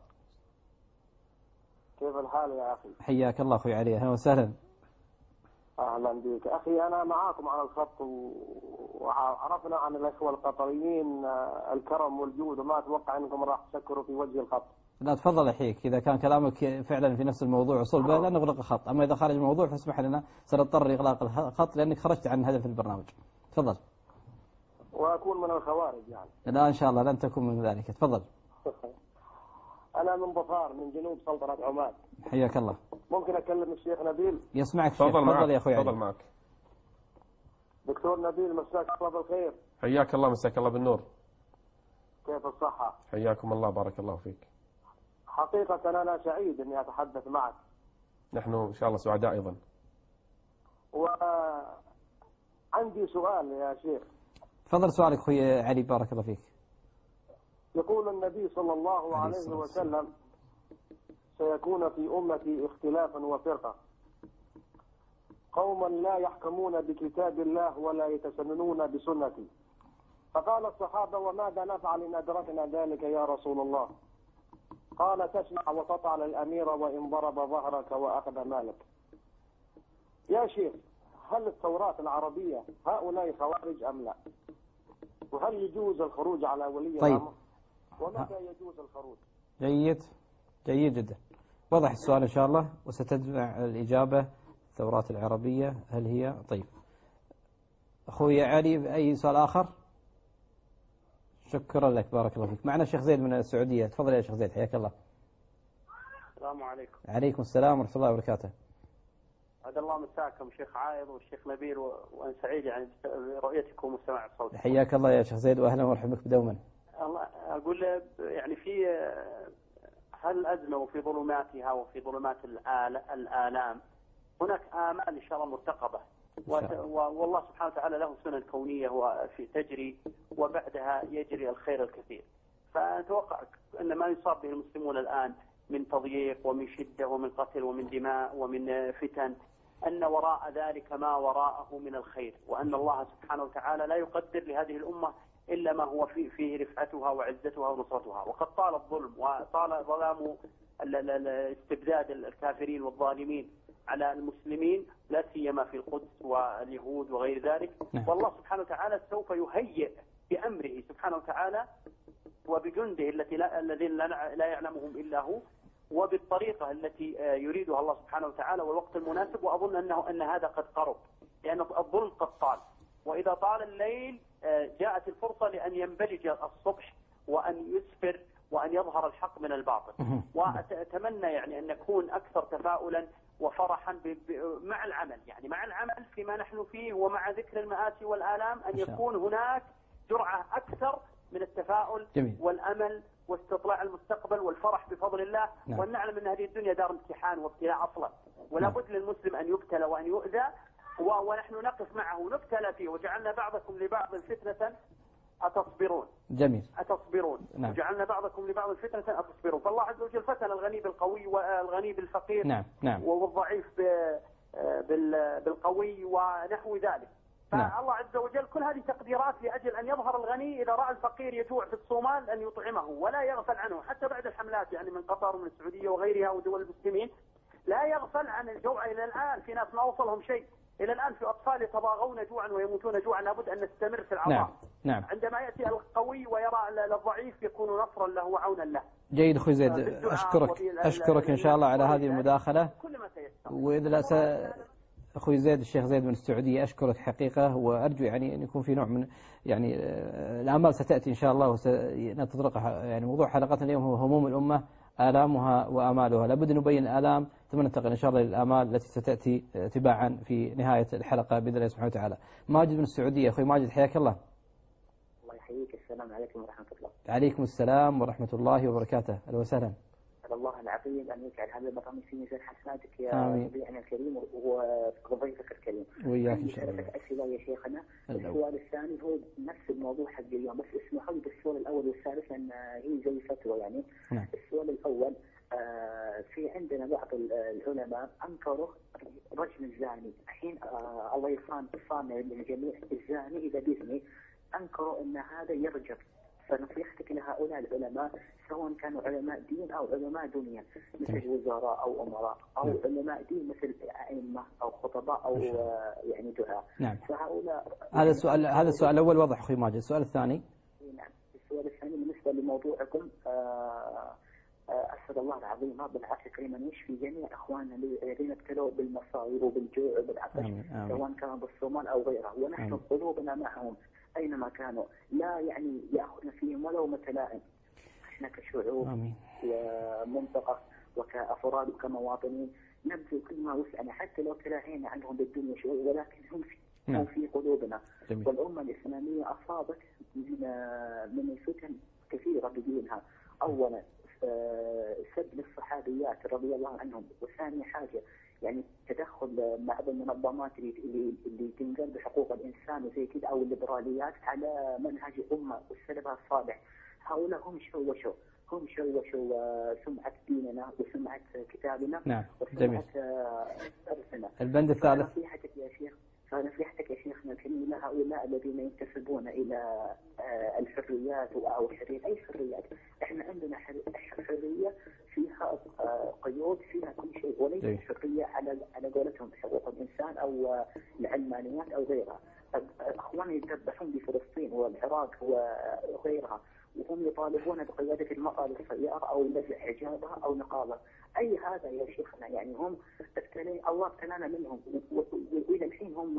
كيف الحال يا أخي؟ حياك الله أخوي علي، أهلا وسهلا. أهلا بك أخي، أنا معاكم على الخط وعرفنا عن الأخوة القطريين الكرم والجود، وما أتوقع أنكم راح تسكروا في وجه الخط. لا تفضل أحييك، إذا كان كلامك فعلا في نفس الموضوع وصلب لا نغلق الخط، أما إذا خارج الموضوع فاسمح لنا، سنضطر لإغلاق الخط لأنك خرجت عن هدف البرنامج. تفضل. وأكون من الخوارج يعني؟ لا إن شاء الله لن تكون من ذلك. تفضل. أنا من ظفار من جنوب سلطنة عمان. حياك الله. ممكن أكلم الشيخ نبيل؟ يسمعك الشيخ. تفضل يا أخوي علي. تفضل معك. دكتور نبيل، مساك الله بالخير. حياك الله، مساك الله بالنور. كيف الصحة؟ حياكم الله، بارك الله فيك. حقيقة أنا سعيد أني أتحدث معك. نحن إن شاء الله سعداء أيضا. وعندي سؤال يا شيخ. تفضل سؤالك أخوي علي، بارك الله فيك. يقول النبي صلى الله عليه وسلم: سيكون في أمتي اختلاف وفرقة، قوما لا يحكمون بكتاب الله ولا يتسننون بسنتي. فقال الصحابة: وماذا نفعل إن أدركنا ذلك يا رسول الله؟ قال: تسمع وتطع للأمير وإن ضرب ظهرك وأخذ مالك. يا شيخ، هل الثورات العربية هؤلاء خوارج أم لا؟ وهل يجوز الخروج على ولي الأمر؟ ومتى يجوز الخروج؟ جيد جدا. وضح السؤال إن شاء الله، وستجمع الإجابة. الثورات العربية هل هي؟ طيب أخوي علي، أي سؤال آخر؟ شكرا لك، بارك الله فيك. معنا الشيخ زيد من السعودية. تفضل يا شيخ زيد، حياك الله. السلام عليكم. عليكم السلام ورحمة الله وبركاته. عاد الله مساكم شيخ عايض والشيخ نبيل، وأنا سعيد يعني برؤيتكم وسماع صوتكم. حياك الله يا شيخ زيد، وأهلا ومرحبا بك دوما. الله أقول يعني في هالأزمة وفي ظلماتها وفي ظلمات الآلام هناك آمال إن شاء الله مرتقبة، والله سبحانه وتعالى له سنن كونية وفي تجري وبعدها يجري الخير الكثير. فأتوقع أن ما يصاب به المسلمون الآن من تضييق ومن شدة ومن قتل ومن دماء ومن فتن، أن وراء ذلك ما وراءه من الخير، وأن الله سبحانه وتعالى لا يقدر لهذه الأمة إلا ما هو فيه رفعتها وعزتها ونصرتها. وقد طال الظلم وطال ظلام استبداد الكافرين والظالمين على المسلمين، لا سيما في القدس واليهود وغير ذلك. والله سبحانه وتعالى سوف يهيئ بأمره سبحانه وتعالى وبجنده الذين لا يعلمهم إلا هو، وبالطريقة التي يريدها الله سبحانه وتعالى والوقت المناسب. وأظن أن هذا قد قرب، لأن الظلم قد طال، وإذا طال الليل جاءت الفرصة لأن ينبلج الصبح وأن يسفر وأن يظهر الحق من الباطل. وأتمنى يعني أن نكون أكثر تفاؤلا وفرحا مع العمل، يعني مع العمل فيما نحن فيه ومع ذكر المآسي والآلام، أن يكون هناك جرعة أكثر من التفاؤل والأمل واستطلاع المستقبل والفرح بفضل الله. وأن نعلم أن هذه الدنيا دار امتحان وابتلاء أصلا، ولا بد للمسلم أن يبتلى وأن يؤذى، ونحن نقف معه نبتلى فيه. وجعلنا بعضكم لبعض فتنة أتصبرون. جميل. أتصبرون. وجعلنا بعضكم لبعض فتنة أتصبرون. فالله عز وجل فتن الغني بالقوي والغني بالفقير. والضعيف بالقوي ونحو ذلك. فالله عز وجل كل هذه تقديرات لأجل أن يظهر الغني إذا رأى الفقير يجوع في الصومال أن يطعمه ولا يغفل عنه، حتى بعد الحملات يعني من قطر ومن السعودية وغيرها ودول المسلمين، لا يغفل عن الجوع. إلى الآن في ناس ما وصلهم شيء، إلى الآن في أطفال يتضاغون جوعا ويموتون جوعا. لابد أن نستمر في العطاء. عندما يأتي القوي ويرى الضعيف يكون نصرا له وعونا له. جيد أخوي زيد، أشكرك إن شاء الله على هذه المداخلة. كل ما تيسر. وإذا أخوي زيد، الشيخ زيد من السعودية، أشكرك حقيقة، وأرجو يعني أن يكون في نوع من يعني الآمال ستأتي إن شاء الله وسنتطرق. يعني موضوع حلقتنا اليوم هو هموم الأمة، آلامها وآمالها. لابد أن نبين الآلام ثم ننتقل إن شاء الله للآمال التي ستأتي تباعا في نهاية الحلقة بإذن الله سبحانه وتعالى. ماجد من السعودية، أخوي ماجد حياك الله. الله يحييك، السلام عليكم ورحمة الله. عليكم السلام ورحمة الله وبركاته، أهلا وسهلا. الله العظيم أن يجعل هذا البرنامج في ميزان حسناتك يا مذيعنا الكريم وضيفك الكريم. وياك إن شاء الله. أسئلة يا شيخنا. السؤال الثاني هو نفس الموضوع حق اليوم، بس اسمحوا لي بالسؤال الأول والثالث لأن هي زي فتوى يعني. نعم. السؤال الأول، في عندنا بعض العلماء أنكروا رجم الزاني. الحين الله يصان للجميع، الزاني إذا بيزني أنكروا أن هذا يرجم. فنصيحتك لهؤلاء العلماء سواء كانوا علماء دين أو علماء دنيا مثل وزراء أو أمراء أو علماء دين مثل أئمة أو خطباء أو يعني دعاء. نعم. فهؤلاء هذا السؤال الأول واضح أخوي ماجد. السؤال الثاني. نعم. السؤال الثاني بالنسبة لموضوعكم، أسأل الله العظيم رب العرش الكريم أن يشفي جميع إخواننا الذين ابتلوا بالمصائب وبالجوع وبالعطش سواء كانوا بالصومال أو غيره، ونحن قلوبنا معهم أينما كانوا، لا يعني يأخذنا فيهم ولو متلائم. احنا كشعوب ومنطقة وكأفراد وكمواطنين نبذل كل ما وسعنا حتى لو تلاهينا عنهم بالدنيا شوي، ولكن هم في قلوبنا. والأمة الإسلامية أصابت من الفتن كثيرة بدينها. أولا سب للصحابيات رضي الله عنهم، وثاني حاجة يعني تدخل بعض المنظمات اللي تنقل بحقوق الإنسان وزي كذا أو الليبراليات على منهج الأمة والسلف الصالح. هؤلاء هم شوشوا سمعة ديننا وسمعة كتابنا. نعم. وسمعة درسنا. البند الثالث. فنصيحتك يا شيخنا الكريم لهؤلاء الذين ينتسبون إلى الحريات أو حرية أي حريات. احنا عندنا حرية فيها قيود، فيها كل شيء، وليس حرية على قولتهم حقوق الإنسان أو العلمانيات أو غيرها. أخواني يذبحون بفلسطين والعراق وغيرها، وهم يطالبون بقيادة المرأة للسيارة أو نزع حجابها أو نقابها. أي هذا يا شيخنا؟ يعني هم الله ابتلانا منهم وإلى الحين هم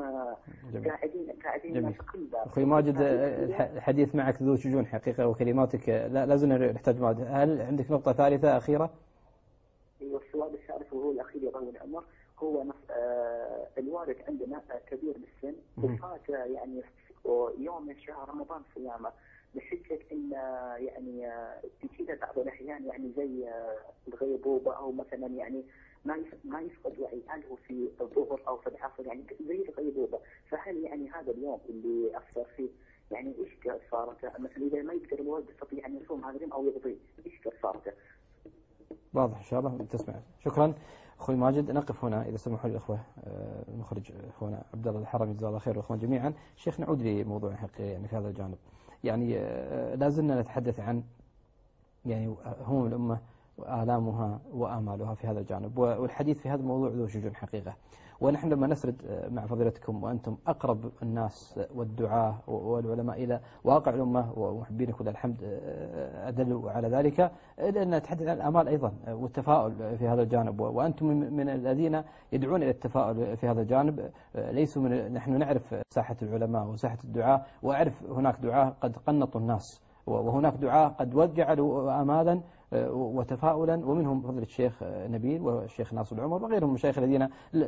قاعدين نتقلب. أخوي ماجد الحديث معك ذو شجون حقيقة وكلماتك لازم نحتاج ماجد. هل عندك نقطة ثالثة أخيرة؟ والسؤال الثالث وهو الأخير يا طويل العمر، هو الوالد عندنا كبير بالسن وفات يعني يوم من شهر رمضان صيامه بحجة إن يعني تجيله بعض الأحيان يعني زي الغيبوبة أو مثلا يعني ما يفقد وعي، هل هو في الظهر أو في العصر يعني زي الغيبوبة. فهل يعني هذا اليوم اللي أفطر فيه يعني إيش كفارته؟ مثلا إذا ما يقدر الوالد يستطيع أن يصوم هذا اليوم أو يقضيه، إيش كفارته؟ واضح إن شاء الله تسمع. شكرا أخوي ماجد. نقف هنا إذا سمحوا لي الأخوة المخرج أخونا عبد الله الحرمي جزاه الله خير والأخوان جميعا. شيخ نعود لموضوع حقيقي يعني في هذا الجانب. يعني لازلنا نتحدث عن يعني هموم الأمة وآلامها وآمالها في هذا الجانب، والحديث في هذا الموضوع ذو شجون حقيقة. ونحن لما نسرد مع فضيلتكم وأنتم أقرب الناس والدعاة والعلماء إلى واقع الأمة ومحبينك ولله الحمد أدلوا على ذلك، لأن نتحدث عن الآمال أيضا والتفاؤل في هذا الجانب، وأنتم من الذين يدعون إلى التفاؤل في هذا الجانب. ليسوا نحن نعرف ساحة العلماء وساحة الدعاة، وأعرف هناك دعاة قد قنطوا الناس، وهناك دعاة قد وجعلوا آمالا وتفاؤلا، ومنهم فضل الشيخ نبيل والشيخ ناصر العمر وغيرهم من الشيخ الذين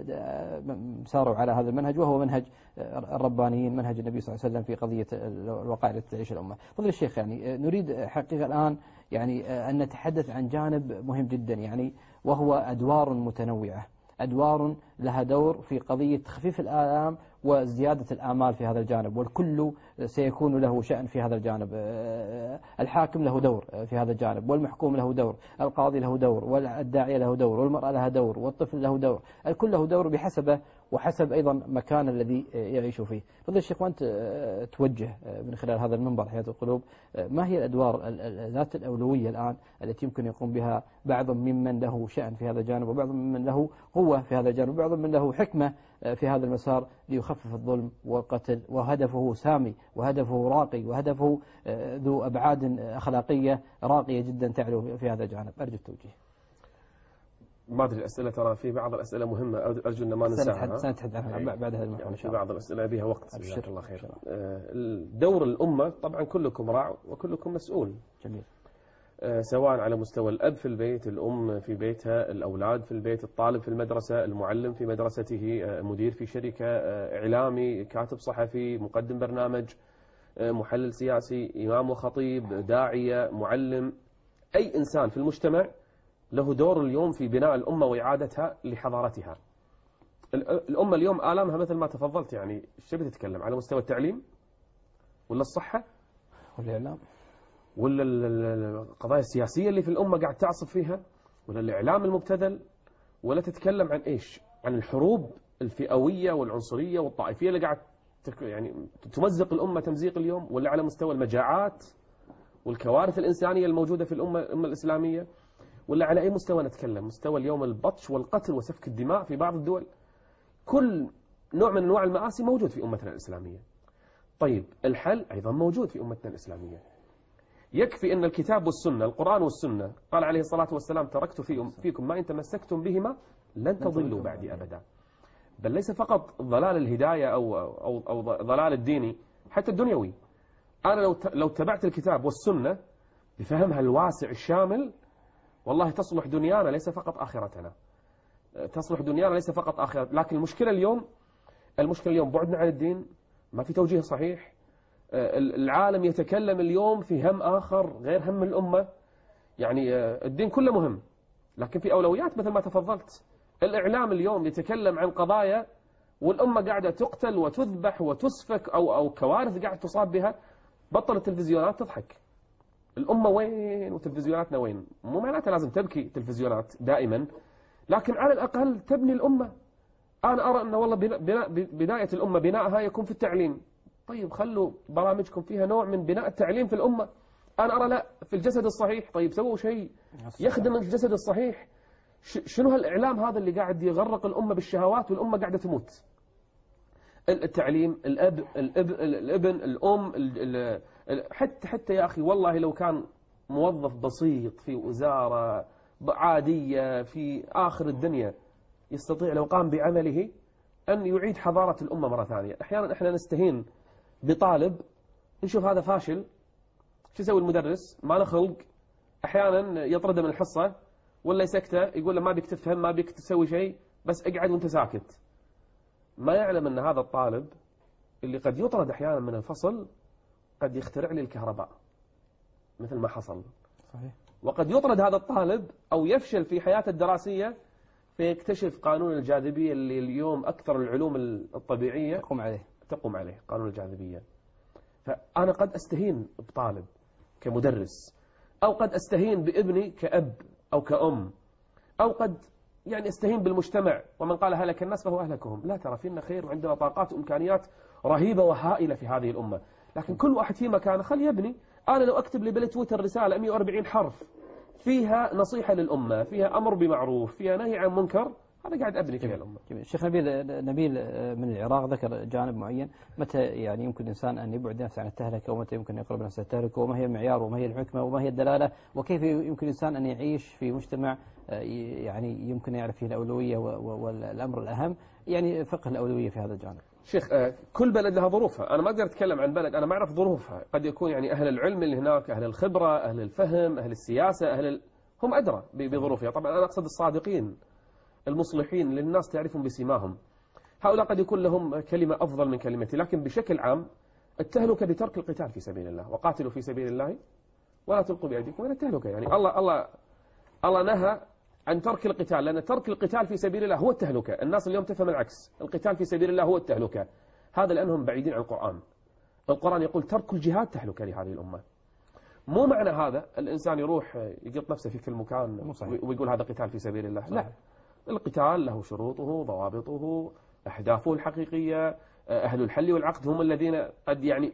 ساروا على هذا المنهج، وهو منهج الربانيين، منهج النبي صلى الله عليه وسلم في قضية الوقائع التي تعيش الأمة. فضل الشيخ يعني نريد حقيقة الآن يعني أن نتحدث عن جانب مهم جدا يعني، وهو أدوار متنوعة، أدوار لها دور في قضية تخفيف الآلام وزيادة الآمال في هذا الجانب، والكل سيكون له شأن في هذا الجانب. الحاكم له دور في هذا الجانب، والمحكوم له دور، القاضي له دور، والداعية له دور، والمرأة لها دور، والطفل له دور، الكل له دور بحسبه وحسب أيضا مكان الذي يعيش فيه. فضل الشيخ وأنت توجه من خلال هذا المنبر حياة القلوب، ما هي الأدوار ذات الأولوية الآن التي يمكن يقوم بها بعض ممن له شأن في هذا الجانب، وبعض ممن له قوة في هذا الجانب، وبعض من له حكمة في هذا المسار ليخفف الظلم والقتل، وهدفه سامي وهدفه راقي وهدفه ذو أبعاد أخلاقية راقية جدا تعلو في هذا الجانب؟ أرجو التوجيه. ما أدري الأسئلة، ترى في بعض الأسئلة مهمة أرجو أن ما ننساها. سنتحدث عنها بعد هذا المحور إن شاء الله. في بعض الأسئلة بها وقت. جزاك الله خير. دور الأمة طبعا كلكم راع وكلكم مسؤول. جميل. سواء على مستوى الأب في البيت، الأم في بيتها، الأولاد في البيت، الطالب في المدرسة، المعلم في مدرسته، مدير في شركة، إعلامي، كاتب صحفي، مقدم برنامج، محلل سياسي، إمام وخطيب، داعية، معلم. أي إنسان في المجتمع له دور اليوم في بناء الأمة وإعادتها لحضارتها. الأمة اليوم آلامها مثل ما تفضلت، يعني ايش بتتكلم على مستوى التعليم ولا الصحة والإعلام ولا القضايا السياسية اللي في الأمة قاعد تعصف فيها، ولا الإعلام المبتذل، ولا تتكلم عن إيش؟ عن الحروب الفئوية والعنصرية والطائفية اللي قاعد يعني تمزق الأمة تمزيق اليوم، ولا على مستوى المجاعات والكوارث الإنسانية الموجودة في الأمة الإسلامية، ولا على أي مستوى نتكلم؟ مستوى اليوم البطش والقتل وسفك الدماء في بعض الدول. كل نوع من أنواع المآسي موجود في أمتنا الإسلامية. طيب الحل أيضا موجود في أمتنا الإسلامية. يكفي أن الكتاب والسنة، القرآن والسنة، قال عليه الصلاة والسلام: تركت فيكم ما إن تمسكتم بهما لن تضلوا بعدي أبدا. بل ليس فقط ضلال الهداية أو ضلال الديني، حتى الدنيوي. أنا لو تبعت الكتاب والسنة بفهمها الواسع الشامل، والله تصلح دنيانا ليس فقط آخرتنا. تصلح دنيانا ليس فقط آخرتنا. لكن المشكلة اليوم بعدنا عن الدين، ما في توجيه صحيح. العالم يتكلم اليوم في هم آخر غير هم الأمة. يعني الدين كله مهم، لكن في أولويات مثل ما تفضلت. الإعلام اليوم يتكلم عن قضايا والأمة قاعدة تقتل وتذبح وتسفك أو كوارث قاعدة تصاب بها. بطل التلفزيونات تضحك. الأمة وين وتلفزيوناتنا وين؟ مو معناتها لازم تبكي تلفزيونات دائما، لكن على الأقل تبني الأمة. أنا أرى أن والله بداية الأمة بنائها يكون في التعليم. طيب خلوا برامجكم فيها نوع من بناء التعليم في الأمة. أنا أرى لا، في الجسد الصحيح. طيب سووا شيء يخدم الجسد الصحيح. شنو هالإعلام هذا اللي قاعد يغرق الأمة بالشهوات والأمة قاعدة تموت؟ التعليم، الابن، الأم، حتى يا أخي والله لو كان موظف بسيط في وزارة عادية في آخر الدنيا يستطيع لو قام بعمله أن يعيد حضارة الأمة مرة ثانية. أحيانا إحنا نستهين بطالب، نشوف هذا فاشل، شو يسوي المدرس؟ ما له خلق. أحيانا يطرده من الحصة ولا يسكته، يقول له ما بيك تفهم، ما بيك تسوي شيء، بس اقعد وانت ساكت. ما يعلم أن هذا الطالب اللي قد يطرد أحيانا من الفصل قد يخترع لي الكهرباء مثل ما حصل. صحيح. وقد يطرد هذا الطالب أو يفشل في حياته الدراسية فيكتشف قانون الجاذبية اللي اليوم أكثر العلوم الطبيعية تقوم عليه قانون الجاذبية. فأنا قد أستهين بطالب كمدرس، أو قد أستهين بابني كأب أو كأم، أو قد يعني أستهين بالمجتمع. ومن قال هلك الناس فهو أهلكهم. لا، ترى فينا خير وعندنا طاقات وإمكانيات رهيبة وهائلة في هذه الأمة، لكن كل واحد في مكانه خل يبني. أنا لو أكتب لي بالتويتر رسالة 140 حرف فيها نصيحة للأمة، فيها أمر بمعروف، فيها نهي عن منكر، هذا قاعد أبني فيها الأمة. الشيخ نبيل من العراق ذكر جانب معين. متى يعني يمكن الإنسان أن يبعد نفسه عن التهلكة، ومتى يمكن يقرب نفسه التهلكة، وما هي المعيار وما هي الحكمة وما هي الدلالة، وكيف يمكن الإنسان أن يعيش في مجتمع يعني يمكن يعرف فيه الأولوية والأمر الأهم، يعني فقه الأولوية في هذا الجانب. شيخ، كل بلد لها ظروفها. أنا ما أقدر أتكلم عن بلد أنا ما أعرف ظروفها. قد يكون يعني أهل العلم اللي هناك، أهل الخبرة، أهل الفهم، أهل السياسة، هم أدرى بظروفها. طبعا أنا أقصد الصادقين المصلحين للناس تعرفهم بسيماهم. هؤلاء قد يكون لهم كلمة أفضل من كلمتي، لكن بشكل عام التهلكة بترك القتال في سبيل الله. وقاتلوا في سبيل الله ولا تلقوا بأيديكم إلى التهلكة. يعني الله نهى عن ترك القتال، لأن ترك القتال في سبيل الله هو التهلكة. الناس اليوم تفهم العكس، القتال في سبيل الله هو التهلكة. هذا لأنهم بعيدين عن القرآن. القرآن يقول ترك الجهاد تهلكة لهذه الأمة. مو معنى هذا الإنسان يروح يقط نفسه في كل مكان ويقول هذا قتال في سبيل الله. لا، القتال له شروطه، ضوابطه، أهدافه الحقيقية. أهل الحل والعقد هم الذين قد يعني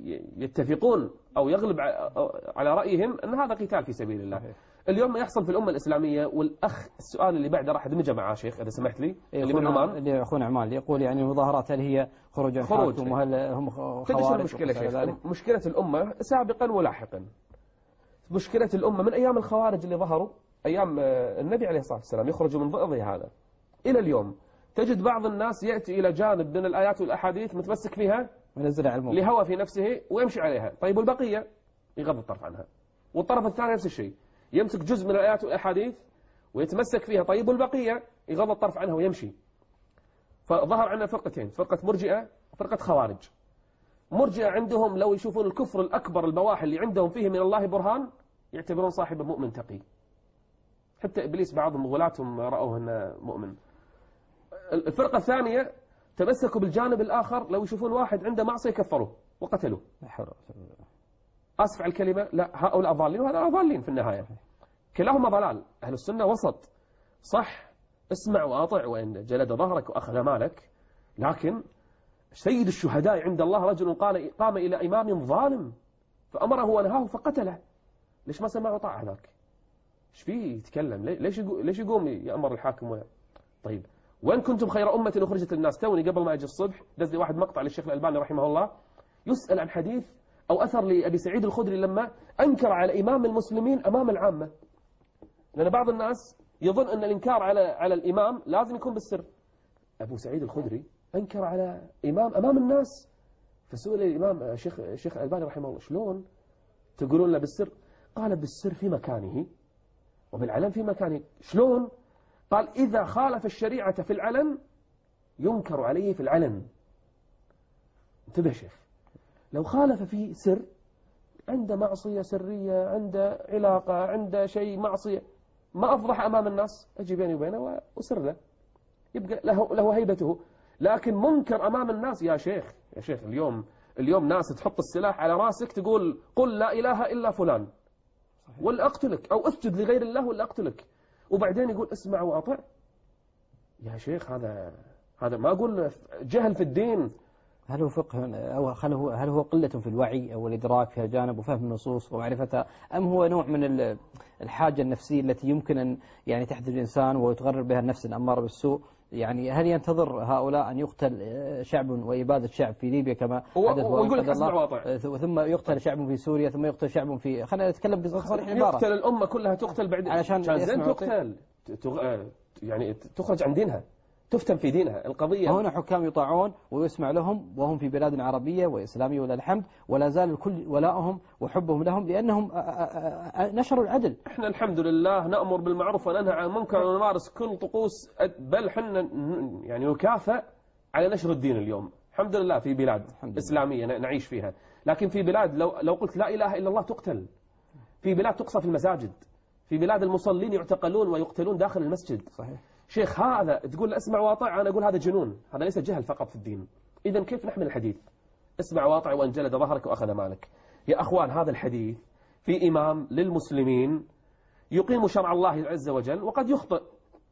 يتفقون أو يغلب على رأيهم أن هذا قتال في سبيل الله. اليوم ما يحصل في الأمة الإسلامية. والأخ السؤال اللي بعده راح أدمجه معاه شيخ إذا سمحت لي، اللي من عمان، اللي أخونا عمان يقول يعني المظاهرات هل هي خروج عن حالكم وهل هم خوارج؟ المشكلة شيخ، مشكلة الأمة سابقا ولاحقا. مشكلة الأمة من أيام الخوارج اللي ظهروا أيام النبي عليه الصلاة والسلام يخرج من ضئضه هذا إلى اليوم تجد بعض الناس يأتي إلى جانب من الآيات والأحاديث متمسك فيها لهوى في نفسه ويمشي عليها. طيب والبقية يغض الطرف عنها. والطرف الثاني نفس الشيء، يمسك جزء من الآيات والأحاديث ويتمسك فيها، طيب والبقية يغض الطرف عنها ويمشي. فظهر عندنا فرقتين، فرقة مرجئة وفرقة خوارج. مرجئة عندهم لو يشوفون الكفر الأكبر البواح اللي عندهم فيه من الله برهان يعتبرون صاحب مؤمن تقي، حتى إبليس بعضهم غلاتهم رأوه أنه مؤمن. الفرقة الثانية تمسكوا بالجانب الآخر، لو يشوفون واحد عنده معصية كفروه وقتلوه. أسف على الكلمة، لا هؤلاء ضالين وهذا ضالين في النهاية، كلاهما ضلال. أهل السنة وسط، صح اسمع وأطع وإن جلد ظهرك وأخذ مالك، لكن سيد الشهداء عند الله رجل قام إلى إمام ظالم فأمره ونهاه فقتله، ليش ما سمع وطاع هذاك؟ ايش فيه يتكلم؟ ليش يقوم يأمر الحاكم طيب وين كنتم خير أمة أخرجت للناس؟ توني قبل ما أجي الصبح دز لي واحد مقطع للشيخ الألباني رحمه الله يسأل عن حديث أو أثر لأبي سعيد الخدري لما أنكر على إمام المسلمين أمام العامة. لأن بعض الناس يظن أن الإنكار على الإمام لازم يكون بالسر. أبو سعيد الخدري أنكر على إمام أمام الناس، فسئل الإمام الشيخ الألباني رحمه الله شلون تقولون له بالسر؟ قال بالسر في مكانه وبالعلن في مكانه. شلون؟ قال إذا خالف الشريعة في العلن ينكر عليه في العلن. انتبه شيخ، لو خالف في سر، عنده معصية سرية، عنده علاقة، عنده شيء معصية، ما أفضح أمام الناس، أجي بيني وبينه وأسر له، يبقى له هيبته. لكن منكر أمام الناس، يا شيخ اليوم ناس تحط السلاح على راسك تقول قل لا إله إلا فلان ولا أقتلك، أو أسجد لغير الله ولا أقتلك، وبعدين يقول اسمع وأطع. يا شيخ هذا ما أقول جهل في الدين. هل هو فقه أو هل هو قلة في الوعي أو الإدراك في الجانب وفهم النصوص ومعرفتها، أم هو نوع من الحاجة النفسية التي يمكن أن يعني تحدث الإنسان ويتغرر بها النفس الأمارة بالسوء؟ يعني هل ينتظر هؤلاء أن يقتل شعب وإبادة شعب في ليبيا كما حدث الله، ثم يقتل شعب في سوريا، ثم يقتل شعب في، خلينا نتكلم بصريح العبارة، يقتل الأمة كلها تقتل بعد عشان زين تقتل يعني تخرج عن دينها، تفتن في دينها. القضية هنا حكام يطاعون ويسمع لهم وهم في بلاد عربية وإسلامية ولله الحمد، ولا زال الكل ولائهم وحبهم لهم لأنهم نشروا العدل. احنا الحمد لله نأمر بالمعروف وننهى عن المنكر ونمارس كل طقوس، بل حنا يعني نكافئ على نشر الدين اليوم الحمد لله في بلاد إسلامية نعيش فيها. لكن في بلاد لو قلت لا إله إلا الله تقتل، في بلاد تقصى في المساجد، في بلاد المصلين يعتقلون ويقتلون داخل المسجد. صحيح. شيخ هذا تقول اسمع واطع، أنا أقول هذا جنون، هذا ليس جهل فقط في الدين. إذن كيف نحمل الحديث اسمع واطع وأن جلد ظهرك وأخذ مالك؟ يا أخوان هذا الحديث في إمام للمسلمين يقيم شرع الله عز وجل وقد يخطئ.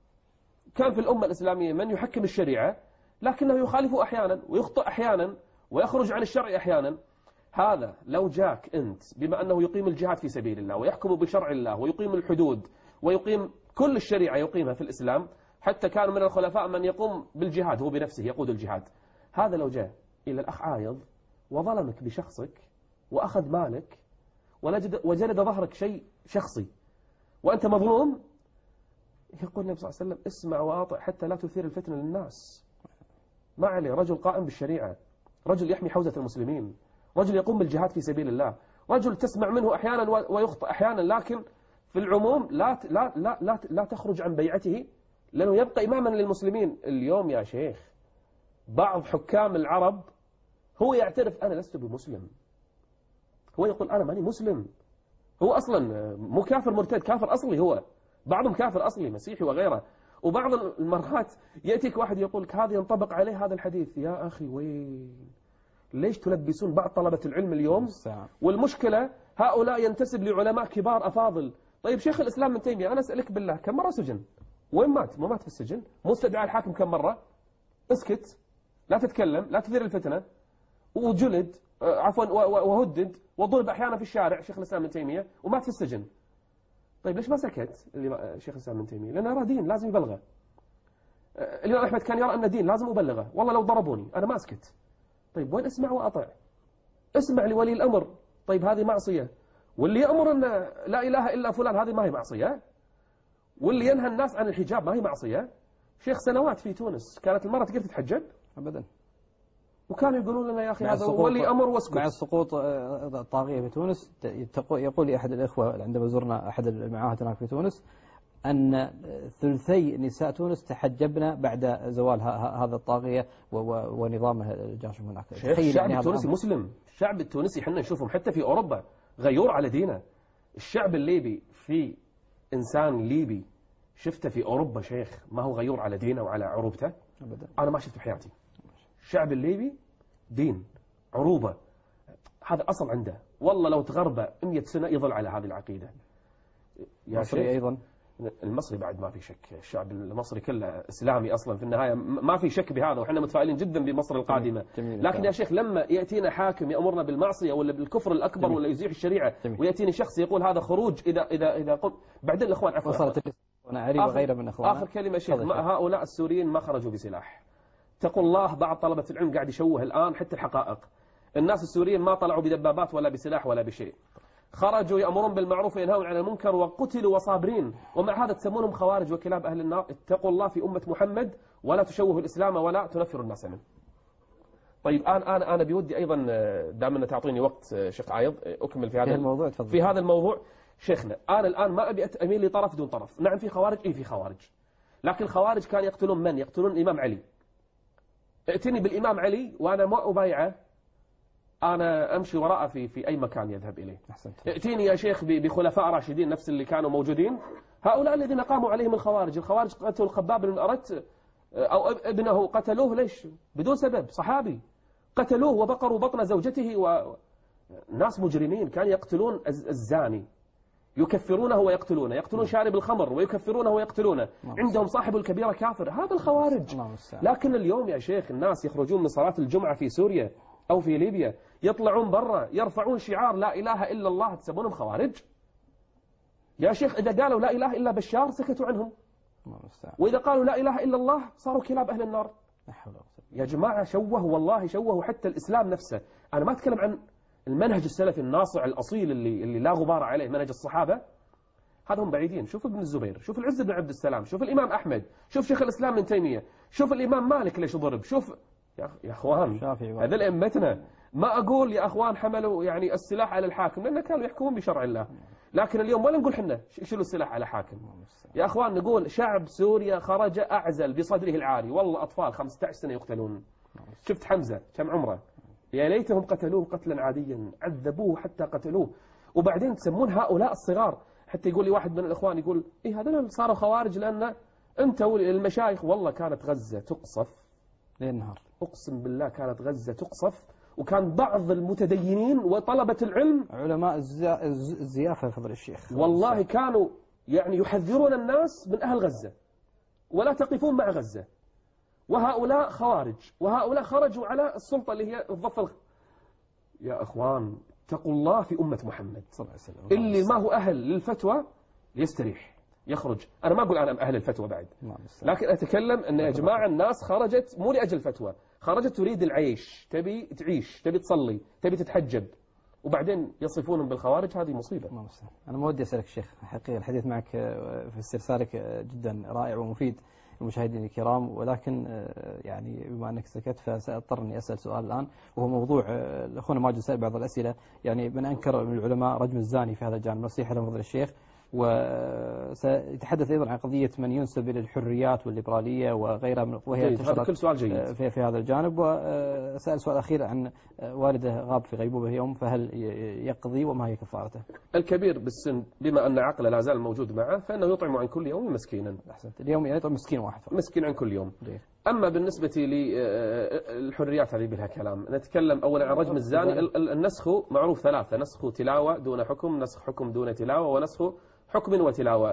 كان في الأمة الإسلامية من يحكم الشريعة لكنه يخالف أحيانا ويخطئ أحيانا ويخرج عن الشرع أحيانا. هذا لو جاك أنت بما أنه يقيم الجهاد في سبيل الله ويحكم بشرع الله ويقيم الحدود ويقيم كل الشريعة يقيمها في الإسلام، حتى كان من الخلفاء من يقوم بالجهاد هو بنفسه يقود الجهاد. هذا لو جاء إلى الأخ عايض وظلمك بشخصك وأخذ مالك وجلد ظهرك شيء شخصي وأنت مظلوم، يقول النبي صلى الله عليه وسلم اسمع وأطع حتى لا تثير الفتنة للناس. ما عليه، رجل قائم بالشريعة، رجل يحمي حوزة المسلمين، رجل يقوم بالجهاد في سبيل الله، رجل تسمع منه أحيانا ويخطئ أحيانا، لكن في العموم لا تخرج عن بيعته لأنه يبقى إماما للمسلمين. اليوم يا شيخ بعض حكام العرب هو يعترف أنا لست بمسلم، هو يقول أنا ماني مسلم، هو أصلا مو كافر مرتد، كافر أصلي، هو بعضهم كافر أصلي مسيحي وغيره. وبعض المرات يأتيك واحد يقول هذا ينطبق عليه هذا الحديث. يا أخي وين، ليش تلبسون بعض طلبة العلم اليوم؟ والمشكلة هؤلاء ينتسب لعلماء كبار أفاضل. طيب شيخ الإسلام ابن تيمية أنا أسألك بالله كم مرة سجن؟ وين مات؟ ما مات في السجن؟ مو استدعى الحاكم كم مرة؟ اسكت، لا تتكلم، لا تثير الفتنة، وجلد وهدد وضرب أحيانا في الشارع شيخ الإسلام ابن تيمية ومات في السجن. طيب ليش ما سكت شيخ الإسلام ابن تيمية؟ لأنه يرى دين لازم يبلغه. الإمام أحمد كان يرى أن دين لازم أبلغه، والله لو ضربوني أنا ما أسكت. طيب وين اسمع وأطع؟ اسمع لولي الأمر. طيب هذه معصية، واللي يأمر أن لا إله إلا فلان هذه ما هي معصية. واللي ينهى الناس عن الحجاب ما هي معصية. شيخ سنوات في تونس كانت المرأة تقدر تتحجب أبدا، وكانوا يقولون لنا يا أخي هذا ولي أمر واسكت. مع السقوط الطاغية في تونس يقول لي أحد الإخوة عندما زرنا أحد المعاهد هناك في تونس أن ثلثي نساء تونس تحجبن بعد زوال هذا الطاغية ونظامه الجاشم هناك. الشعب التونسي مسلم، الشعب التونسي حنا نشوفهم حتى في أوروبا غيور على دينه. الشعب الليبي في إنسان ليبي شفته في أوروبا شيخ ما هو غيور على دينه وعلى عروبته أبدا. أنا ما شفت في حياتي. الشعب الليبي دين عروبة، هذا أصل عنده، والله لو تغربه 100 سنة يظل على هذه العقيدة. يا شيخ أيضا المصري بعد ما في شك، الشعب المصري كله إسلامي أصلا في النهاية، ما في شك بهذا، وحنا متفائلين جدا بمصر القادمة. لكن يا شيخ لما يأتينا حاكم يأمرنا بالمعصية ولا بالكفر الأكبر ولا يزيح الشريعة، ويأتيني شخص يقول هذا خروج إذا قلت بعدين الأخوان عفوا أنا عريب غير من أخوان. آخر كلمة شيخ، هؤلاء السوريين ما خرجوا بسلاح. اتقوا الله، بعض طلبة العلم قاعد يشوه الآن حتى الحقائق. الناس السوريين ما طلعوا بدبابات ولا بسلاح ولا بشيء، خرجوا يأمرون بالمعروف وينهون عن المنكر وقتلوا وصابرين، ومع هذا تسمونهم خوارج وكلاب أهل النار. اتقوا الله في أمة محمد ولا تشوهوا الإسلام ولا تنفروا الناس منه. طيب أنا بودي أيضا دامنا تعطيني وقت شيخ عايض أكمل في هذا الموضوع. في هذا الموضوع شيخنا أنا الآن ما أبي أميل لطرف دون طرف. نعم في خوارج، في خوارج، لكن الخوارج كانوا يقتلون من؟ يقتلون الإمام علي. ائتني بالإمام علي وأنا ما أبايعه، أنا أمشي وراءه في أي مكان يذهب إليه. ائتيني يا شيخ بخلفاء راشدين نفس اللي كانوا موجودين، هؤلاء الذين قاموا عليهم الخوارج. الخوارج قتلوا الخباب بن الأرت أو ابنه، قتلوه ليش؟ بدون سبب، صحابي قتلوه وبقروا بطن زوجته، وناس مجرمين كانوا يقتلون الزاني يكفرونه ويقتلونه، يقتلون شارب الخمر ويكفرونه ويقتلونه، عندهم صاحب الكبيرة كافر. هذا الخوارج. لكن اليوم يا شيخ الناس يخرجون من صلاة الجمعة في سوريا أو في ليبيا يطلعون برا يرفعون شعار لا إله إلا الله، تسمونهم خوارج. يا شيخ إذا قالوا لا إله إلا بشار سكتوا عنهم، وإذا قالوا لا إله إلا الله صاروا كلاب أهل النار. يا جماعة شوهوا، والله شوهوا حتى الإسلام نفسه. أنا ما أتكلم عن المنهج السلفي الناصع الأصيل اللي لا غبار عليه، منهج الصحابة، هذا هم بعيدين. شوف ابن الزبير، شوف العز بن عبد السلام، شوف الإمام أحمد، شوف شيخ الإسلام ابن تيمية، شوف الإمام مالك ليش ضرب، شوف يا أخوان هذا أئمتنا. ما أقول يا أخوان حملوا يعني السلاح على الحاكم، لأن كانوا يحكمون بشرع الله، لكن اليوم ولا نقول حنا شيلوا السلاح على حاكم. يا أخوان نقول شعب سوريا خرج أعزل بصدره العالي، والله أطفال 15 سنة يقتلون. شفت حمزة كم عمره؟ يا ليتهم قتلوه قتلا عاديا، عذبوه حتى قتلوه. وبعدين تسمون هؤلاء الصغار، حتى يقول لي واحد من الإخوان يقول إيه هذول صاروا خوارج لأن أنتوا المشايخ. والله كانت غزة تقصف ليل نهار، أقسم بالله كانت غزة تقصف، وكان بعض المتدينين وطلبة العلم علماء الزيافة فضل الشيخ والله كانوا يعني يحذرون الناس من أهل غزة ولا تقفون مع غزة، وهؤلاء خوارج، وهؤلاء خرجوا على السلطة اللي هي الضفة. يا أخوان اتقوا الله في أمة محمد صلى الله عليه وسلم. اللي ما هو أهل للفتوى يستريح يخرج. أنا ما أقول أنا أهل الفتوى بعد، لكن أتكلم أن يا جماعة الناس خرجت مو لأجل الفتوى، خرجت تريد العيش، تبي تعيش، تبي تصلي، تبي تتحجب، وبعدين يصفونهم بالخوارج. هذه مصيبة. أنا ما ودي أسألك شيخ، حقيقة الحديث معك في استرسالك جدا رائع ومفيد المشاهدين الكرام، ولكن يعني بما أنك سكت فسأضطر أني أسأل سؤال الآن، وهو موضوع أخونا ماجد سأل بعض الأسئلة. يعني من أنكر من العلماء رجم الزاني في هذا الجانب، نصيحة لهم فضل الشيخ، وسيتحدث أيضا عن قضية من ينسب إلى الحريات والليبرالية وغيرها وهي هذا كل سؤال جيد في هذا الجانب. وسأل سؤال أخير عن والده غاب في غيبوبة يوم، فهل يقضي وما هي كفارته؟ الكبير بالسن بما أن عقله لا زال موجود معه فإنه يطعم عن كل يوم مسكينا. أحسنت. اليوم يعني يطعم مسكين واحد فقط. مسكين عن كل يوم. أما بالنسبة للحريات هذه بها كلام. نتكلم أولا عن رجم الزاني. النسخ معروف ثلاثة: نسخ تلاوة دون حكم، نسخ حكم دون تلاوة، ونسخ حكم وتلاوة.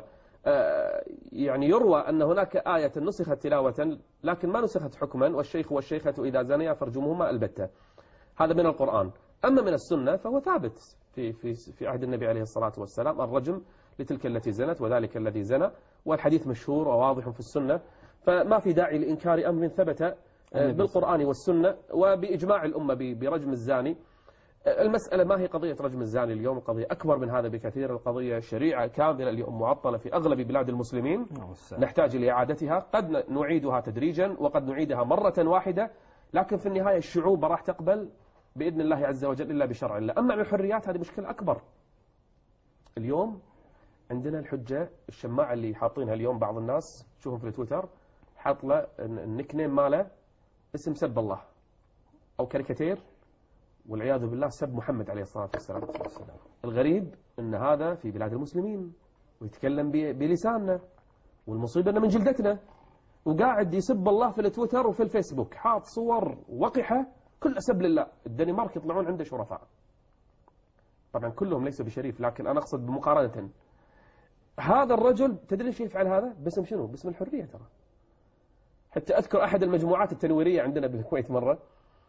يعني يروى أن هناك آية نسخت تلاوة لكن ما نسخت حكما: والشيخ والشيخة إذا زنيا فارجموهما البتة. هذا من القرآن. أما من السنة فهو ثابت في عهد النبي عليه الصلاة والسلام: الرجم لتلك التي زنت وذلك الذي زنى، والحديث مشهور وواضح في السنة، فما في داعي لإنكار أمر ثبت بالقرآن والسنة وبإجماع الأمة برجم الزاني. المسألة ما هي قضية رجم الزاني اليوم، قضية أكبر من هذا بكثير. القضية شريعة كاملة اليوم معطلة في أغلب بلاد المسلمين، نحتاج لإعادتها. قد نعيدها تدريجا وقد نعيدها مرة واحدة، لكن في النهاية الشعوب راح تقبل بإذن الله عز وجل إلا بشرع الله. أما الحريات هذه مشكلة أكبر. اليوم عندنا الحجة الشماعة اللي حاطينها اليوم بعض الناس، شوفهم في التويتر، حاط له النيك نيم ماله اسم سب الله أو كاريكاتير، والعياذ بالله سب محمد عليه الصلاة والسلام. الغريب أن هذا في بلاد المسلمين ويتكلم بلساننا، والمصيبة أنه من جلدتنا، وقاعد يسب الله في التويتر وفي الفيسبوك، حاط صور وقحة كل سب لله. الدنمارك يطلعون عنده شرفاء، طبعا كلهم ليسوا بشريف، لكن أنا أقصد بمقارنة. هذا الرجل تدري ايش يفعل هذا؟ باسم شنو؟ باسم الحرية. ترى حتى أذكر أحد المجموعات التنويرية عندنا بالكويت مرة،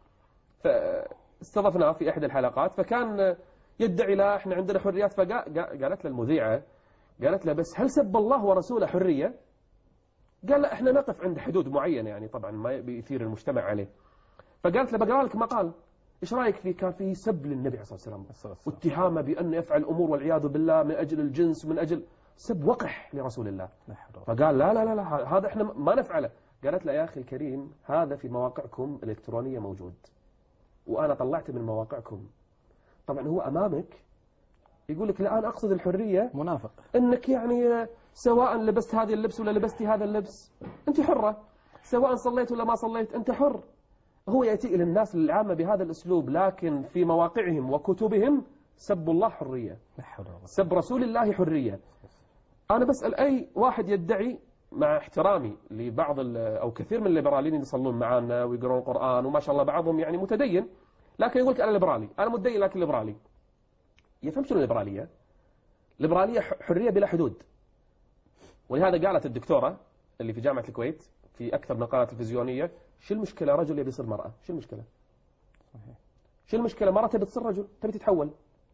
فاستضفناه في أحد الحلقات، فكان يدعي لا احنا عندنا حريات، فقالت له المذيعة، قالت له بس هل سب الله ورسوله حرية؟ قال لا احنا نقف عند حدود معينة، يعني طبعا ما بيثير المجتمع عليه. فقالت له بقرأ لك مقال، ايش رايك فيه؟ كان فيه سب للنبي عليه الصلاة والسلام واتهامه بأنه يفعل أمور والعياذ بالله من أجل الجنس ومن أجل سب وقح لرسول الله. فقال لا لا لا, لا هذا احنا ما نفعله. قالت له يا أخي الكريم هذا في مواقعكم الإلكترونية موجود، وأنا طلعت من مواقعكم. طبعا هو أمامك يقول لك لا أنا أقصد الحرية، منافق، أنك يعني سواء لبست هذه اللبس ولا لبستي هذا اللبس أنت حرة، سواء صليت ولا ما صليت أنت حر. هو يأتي إلى الناس العامة بهذا الأسلوب، لكن في مواقعهم وكتبهم سب الله حرية، سب رسول الله حرية. أنا بسأل أي واحد يدعي، مع احترامي لبعض أو كثير من الليبراليين اللي يصلون معنا ويقرون القرآن وما شاء الله بعضهم يعني متدين، لكن يقول لك أنا ليبرالي، أنا متدين لكن ليبرالي. يفهم شنو الليبرالية؟ الليبرالية حرية بلا حدود. ولهذا قالت الدكتورة اللي في جامعة الكويت في أكثر من قناة تلفزيونية، شو المشكلة رجل يبي يصير مرأة؟ شو المشكلة؟ شو المشكلة مرأة تبي تصير رجل، تبي تتحول،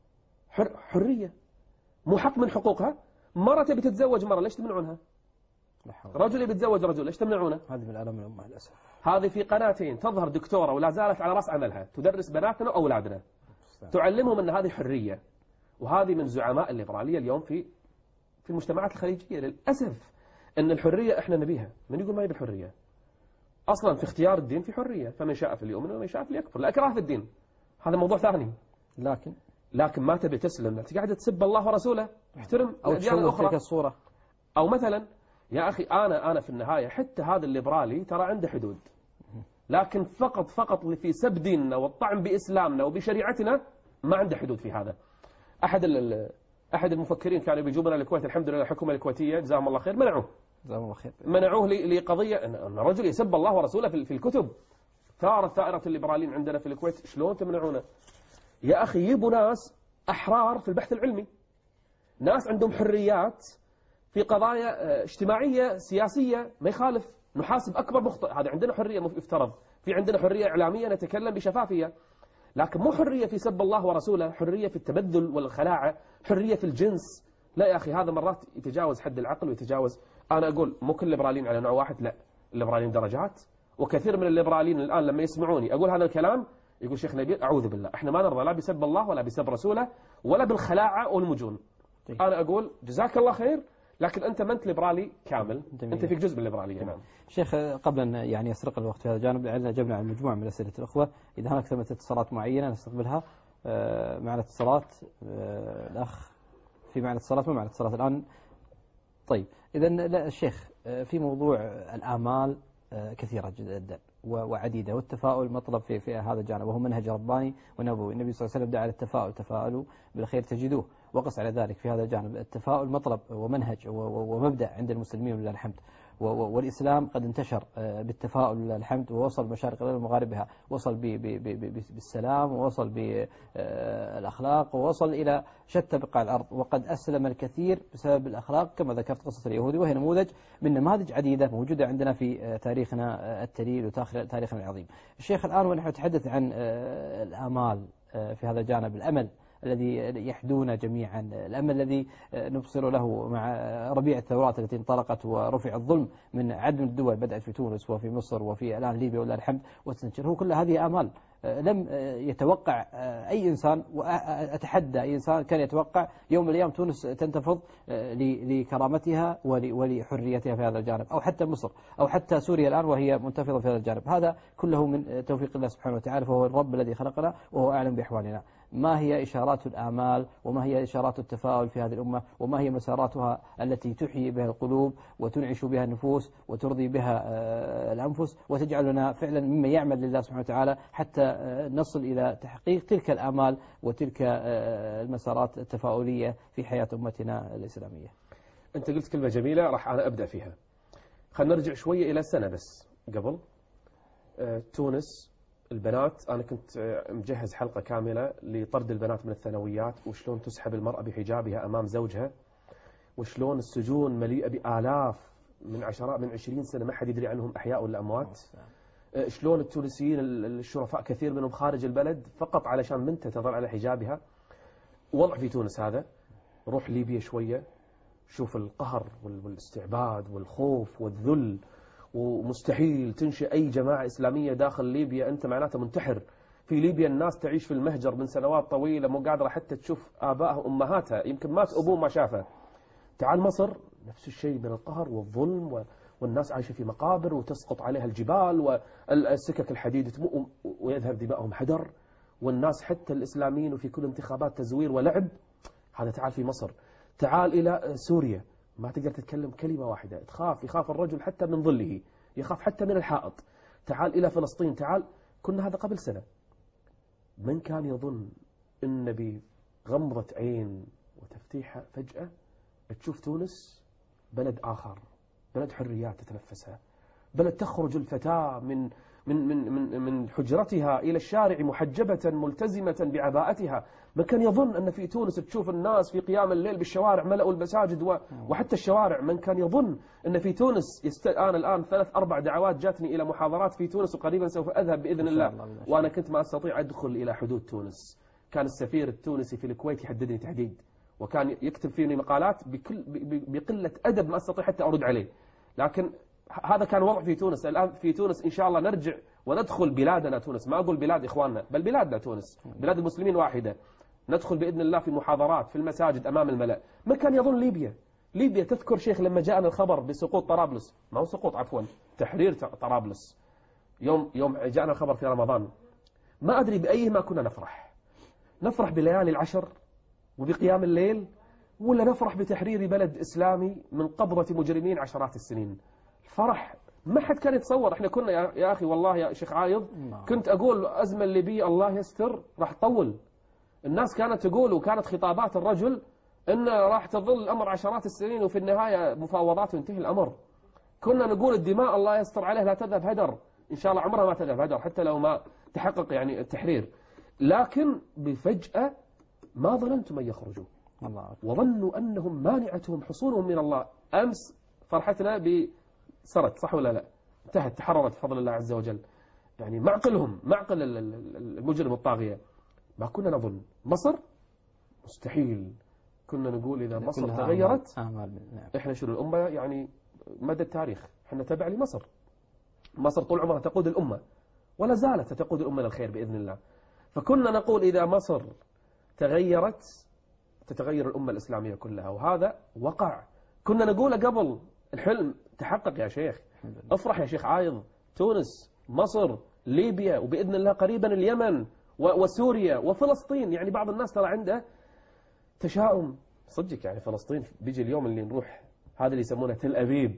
حرية، مو حق من حقوقها. مرأة تبي تتزوج مرة، ليش تمنعونها؟ رجل يبي يتزوج رجل، ليش تمنعونه؟ هذه من الألم الأمة للأسف. هذه في قناتين تظهر دكتورة ولا زالت على رأس عملها تدرس بناتنا وأولادنا، تعلمهم أن هذه حرية. وهذه من زعماء الليبرالية اليوم في المجتمعات الخليجية. للأسف أن الحرية إحنا نبيها. من يقول ما يبي الحرية؟ أصلا في اختيار الدين في حرية، فمن شاء فليؤمن ومن شاء فليكفر، لا إكراه في الدين، هذا موضوع ثاني. لكن ما تبي تسلم، أنت قاعد تسب الله ورسوله، احترم الأديان الأخرى. تلك الصورة. أو مثلا يا أخي أنا في النهاية حتى هذا الليبرالي ترى عنده حدود، لكن فقط في سب ديننا والطعن بإسلامنا وبشريعتنا ما عنده حدود في هذا. أحد المفكرين كانوا بيجوبنا الكويت، الحمد لله الحكومة الكويتية جزاهم الله خير منعوه لقضية أن رجل يسب الله ورسوله في الكتب. ثارت ثائرة الليبراليين عندنا في الكويت، شلون تمنعونه؟ يا أخي يبوا ناس أحرار في البحث العلمي، ناس عندهم حريات في قضايا اجتماعية سياسية، ما يخالف، نحاسب أكبر مخطئ، هذا عندنا حرية يفترض. في عندنا حرية إعلامية نتكلم بشفافية، لكن مو حرية في سب الله ورسوله، حرية في التبذل والخلاعة، حرية في الجنس. لا يا أخي هذا مرات يتجاوز حد العقل ويتجاوز. أنا أقول مو كل الليبراليين على نوع واحد، لا، الليبراليين درجات. وكثير من الليبراليين الآن لما يسمعوني أقول هذا الكلام يقول شيخ نبيل أعوذ بالله، إحنا ما نرضى لا بسب الله ولا بسب رسوله ولا بالخلاعة والمجون. أنا أقول جزاك الله خير، لكن أنت ما أنت ليبرالي كامل، أنت فيك جزء من الليبرالية. نعم شيخ، قبل أن يعني يسرق الوقت في هذا الجانب، لأننا جبنا عن مجموعة من أسئلة الأخوة، إذا هناك ثمة اتصالات معينة نستقبلها. معنا اتصالات الأخ في معنا اتصالات، ما معنا اتصالات الآن. طيب إذا لا الشيخ، في موضوع الآمال كثيرة جدا وعديدة، والتفاؤل مطلب في هذا الجانب، وهو منهج رباني ونبوي. النبي صلى الله عليه وسلم دعا للتفاؤل، تفاءلوا بالخير تجدوه، وقص على ذلك في هذا الجانب. التفاؤل مطلب ومنهج ومبدأ عند المسلمين ولله الحمد، والإسلام قد انتشر بالتفاؤل لله الحمد، ووصل مشارق الأرض ومغاربها، وصل بالسلام، ووصل بالأخلاق، ووصل إلى شتى بقاع الأرض، وقد أسلم الكثير بسبب الأخلاق كما ذكرت قصة اليهودي، وهي نموذج من نماذج عديدة موجودة عندنا في تاريخنا التليل وتاريخنا العظيم. الشيخ الآن ونحن نتحدث عن الآمال في هذا الجانب، الأمل الذي يحدونا جميعا، الأمل الذي نبصر له مع ربيع الثورات التي انطلقت ورفع الظلم من عدد الدول، بدأت في تونس وفي مصر وفي الآن ليبيا ولله الحمد وتنشر، هو كل هذه آمال لم يتوقع أي إنسان، وأتحدى أي إنسان كان يتوقع يوم من الأيام تونس تنتفض لكرامتها ولحريتها في هذا الجانب، أو حتى مصر أو حتى سوريا الآن وهي منتفضة في هذا الجانب. هذا كله من توفيق الله سبحانه وتعالى، فهو الرب الذي خلقنا وهو أعلم بأحوالنا. ما هي إشارات الآمال وما هي إشارات التفاؤل في هذه الأمة، وما هي مساراتها التي تحيي بها القلوب وتنعش بها النفوس وترضي بها الأنفس وتجعلنا فعلا مما يعمل لله سبحانه وتعالى حتى نصل إلى تحقيق تلك الآمال وتلك المسارات التفاؤلية في حياة أمتنا الإسلامية. أنت قلت كلمة جميلة راح أنا أبدأ فيها. خلينا نرجع شوية إلى سنة بس قبل. تونس البنات، أنا كنت مجهز حلقة كاملة لطرد البنات من الثانويات، وشلون تسحب المرأة بحجابها أمام زوجها، وشلون السجون مليئة بآلاف من 20 سنة ما حد يدري عنهم أحياء ولا أموات. شلون التونسيين الشرفاء كثير منهم خارج البلد فقط علشان بنتها تظل على حجابها. وضع في تونس هذا. روح ليبيا شوية، شوف القهر والاستعباد والخوف والذل، ومستحيل تنشئ أي جماعة إسلامية داخل ليبيا، أنت معناته منتحر. في ليبيا الناس تعيش في المهجر من سنوات طويلة، مو قادرة حتى تشوف آبائها وأمهاتها، يمكن مات أبوه ما شافه. تعال مصر نفس الشيء من القهر والظلم، والناس عايشة في مقابر وتسقط عليها الجبال والسكك الحديد ويذهب دماءهم هدر، والناس حتى الإسلاميين وفي كل انتخابات تزوير ولعب. هذا تعال في مصر. تعال إلى سوريا، ما تقدر تتكلم كلمة واحدة، يخاف الرجل حتى من ظله، يخاف حتى من الحائط. تعال إلى فلسطين، كنا هذا قبل سنة. من كان يظن أن بغمضة عين وتفتيحها فجأة تشوف تونس بلد آخر، بلد حريات تتنفسها، بلد تخرج الفتاة من حجرتها إلى الشارع محجبة ملتزمة بعباءتها. من كان يظن أن في تونس تشوف الناس في قيام الليل بالشوارع ملأوا المساجد وحتى الشوارع. من كان يظن أن في تونس أنا الآن 3-4 دعوات جاتني إلى محاضرات في تونس، وقريبا سوف أذهب بإذن الله، وأنا كنت ما أستطيع أدخل إلى حدود تونس. كان السفير التونسي في الكويت يحددني تحديد، وكان يكتب فيني مقالات بقلة أدب ما أستطيع حتى أرد عليه. لكن هذا كان وضع في تونس. الآن في تونس إن شاء الله نرجع وندخل بلادنا تونس، ما أقول بلاد إخواننا بل بلادنا تونس، بلاد المسلمين واحدة. ندخل بإذن الله في محاضرات في المساجد أمام الملأ. ما كان يظن ليبيا تذكر شيخ لما جاءنا الخبر بسقوط طرابلس، ما هو سقوط عفوا، تحرير طرابلس، يوم جاءنا الخبر في رمضان، ما أدري بأيه ما كنا نفرح بليالي العشر وبقيام الليل، ولا نفرح بتحرير بلد إسلامي من قبضة مجرمين عشرات السنين. الفرح ما حد كان يتصور. احنا كنا يا أخي والله يا شيخ عايض، كنت أقول أزمة الليبية الله يستر راح تطول. الناس كانت تقول، وكانت خطابات الرجل إن راح تظل الأمر عشرات السنين وفي النهاية مفاوضات وينتهي الأمر. كنا نقول الدماء الله يستر عليه لا تذهب هدر، إن شاء الله عمرها ما تذهب هدر حتى لو ما تحقق يعني التحرير. لكن بفجأة ما ظننتم أن يخرجوا، وظنوا أنهم مانعتهم حصولهم من الله. أمس فرحتنا بسرت، صح ولا لا؟ انتهت، تحررت بفضل الله عز وجل. يعني معقل المجرم الطاغية. ما كنا نظن مصر مستحيل. كنا نقول إذا مصر تغيرت إحنا شنو الأمة يعني مدى التاريخ إحنا تبع لمصر. مصر طول عمرها تقود الأمة ولا زالت تقود الأمة للخير بإذن الله. فكنا نقول إذا مصر تغيرت تتغير الأمة الإسلامية كلها، وهذا وقع. كنا نقوله قبل، الحلم تحقق يا شيخ. افرح يا شيخ عايض. تونس، مصر، ليبيا، وبإذن الله قريبا اليمن وسوريا وفلسطين. يعني بعض الناس ترى عنده تشاؤم صدق. يعني فلسطين بيجي اليوم اللي نروح، هذا اللي يسمونه تل أبيب،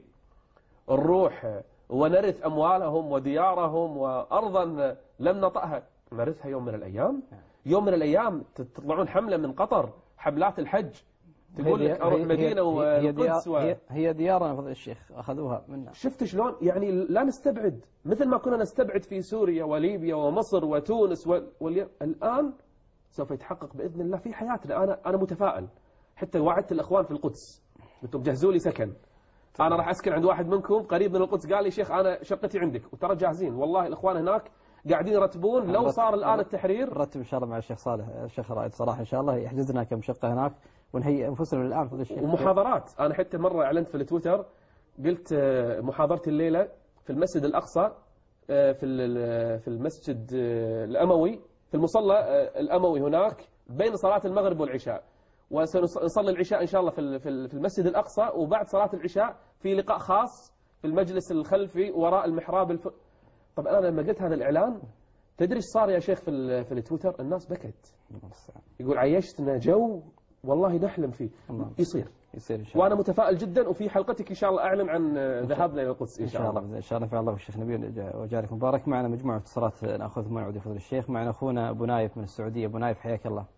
نروح ونرث أموالهم وديارهم وأرضا لم نطأها، نرثها يوم من الأيام. يوم من الأيام تطلعون حملة من قطر، حملات الحج، تقول لك أروح مدينة والقدس هي ديارنا فضل الشيخ أخذوها منا. شفت شلون؟ يعني لا نستبعد، مثل ما كنا نستبعد في سوريا وليبيا ومصر وتونس الآن سوف يتحقق بإذن الله في حياتنا. أنا متفائل. حتى وعدت الأخوان في القدس، أنتم جهزوا لي سكن، أنا راح أسكن عند واحد منكم قريب من القدس. قال لي شيخ أنا شقتي عندك، وترى جاهزين والله الأخوان هناك قاعدين يرتبون. لو صار الآن التحرير نرتب إن شاء الله مع الشيخ صالح، الشيخ رائد صراحة إن شاء الله يحجز لنا كم شقة هناك ونهيئ أنفسنا من الآن. ومحاضرات. أنا حتى مرة أعلنت في التويتر، قلت محاضرتي الليلة في المسجد الأقصى في المسجد الأموي، في المصلى الأموي هناك بين صلاة المغرب والعشاء، وسنصلي العشاء إن شاء الله في المسجد الأقصى، وبعد صلاة العشاء في لقاء خاص في المجلس الخلفي وراء المحراب طب أنا لما قلت هذا الإعلان تدري ايش صار يا شيخ في التويتر؟ الناس بكت، يقول عيشتنا جو والله نحلم فيه. يصير إن شاء الله. وأنا متفائل جدا، وفي حلقتك إن شاء الله أعلن عن ذهابنا إلى القدس إن شاء الله. إن شاء الله. في الله والشيخ نبيل وجارك مبارك. معنا مجموعة اتصالات نأخذ ثم نعود لفضل الشيخ. معنا أخونا أبو نايف من السعودية. أبو نايف حياك الله.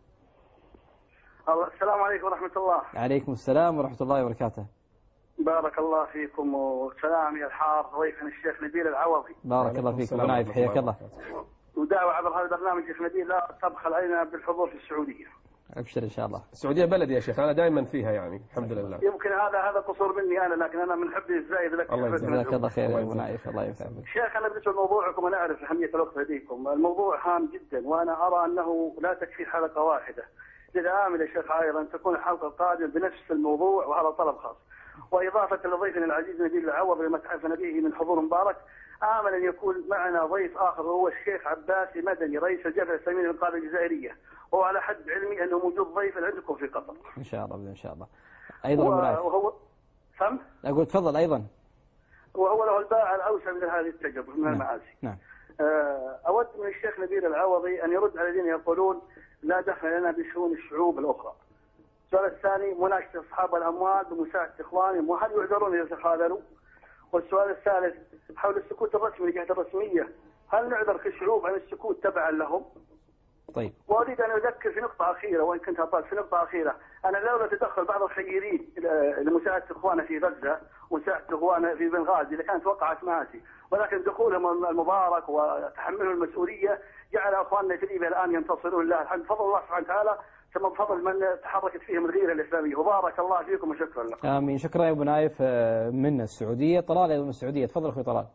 السلام عليكم ورحمة الله. عليكم السلام ورحمة الله وبركاته. بارك الله فيكم، وسلامي الحار ضيفنا الشيخ نبيل العوضي. بارك الله فيك أبو نايف حياك الله. ودعوة عبر هذا البرنامج شيخ نبيل لا تبخل علينا بالحضور في السعودية. أبشر إن شاء الله. السعودية بلد يا شيخ، أنا دائما فيها يعني الحمد لله. يمكن هذا قصور مني أنا، لكن أنا من حبي الزايد لك. الله جزاك الله خير يا أبو نايف، الله يسعدك. شيخ أنا بالنسبة لموضوعكم أنا أعرف أهمية الوقت لديكم، الموضوع هام جدا، وأنا أرى أنه لا تكفي حلقة واحدة. لذا آمل يا شيخ عايض أن تكون الحلقة القادمة بنفس الموضوع، وهذا طلب خاص. وإضافة لضيفنا العزيز نبيل العوض لما تعرفنا به من حضور مبارك، آمل أن يكون معنا ضيف آخر وهو الشيخ عباسي مدني رئيس الجبهة الإسلامية للإنقاذ الجزائرية، وهو على حد علمي أنه موجود ضيف عندكم في قطر. إن شاء الله إن شاء الله. أيضا وهو فهم؟ أقول تفضل أيضا. وهو له الباع الأوسع من هذه التجربة من المعازي. نعم. أود من الشيخ نبيل العوضي أن يرد على الذين يقولون لا دخل لنا بشؤون الشعوب الأخرى. السؤال الثاني مناشدة أصحاب الأموال بمساعدة إخوانهم، وهل يعذرون إذا تخاذلوا؟ والسؤال الثالث حول السكوت الرسمي للجهات الرسمية، هل نعذر كشعوب عن السكوت تبعا لهم؟ طيب. وأريد أن أذكر في نقطة أخيرة، وإن كنت أطال في نقطة أخيرة، أنا لولا تدخل بعض الخيرين لمساعدة إخواننا في غزة ومساعدة إخواننا في بنغازي لكانت وقعت مآسي، ولكن دخولهم المبارك وتحملهم المسؤولية جعل إخواننا في ليبيا الآن ينتصرون لله الحمد، بفضل الله سبحانه وتعالى، ثم بفضل من تحركت فيهم الغيرة الإسلامية، وبارك الله فيكم وشكرا لكم. آمين. شكرا يا أبو نايف من السعودية. طلال أيضا من السعودية، تفضل أخوي طلال.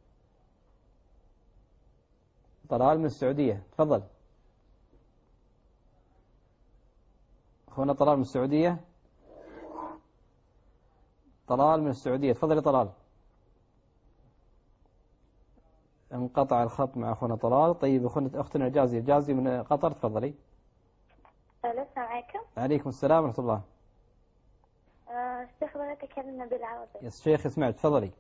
طلال من السعودية تفضل. أخونا طلال من السعودية. طلال من السعودية تفضل يا طلال. انقطع الخط مع أخونا طلال. طيب أختنا جازي من قطر تفضلي. السلام عليكم. عليكم السلام ورحمة الله. الشيخ بغيت أكلم نبيل العوضي. يا شيخ اسمعك تفضلي.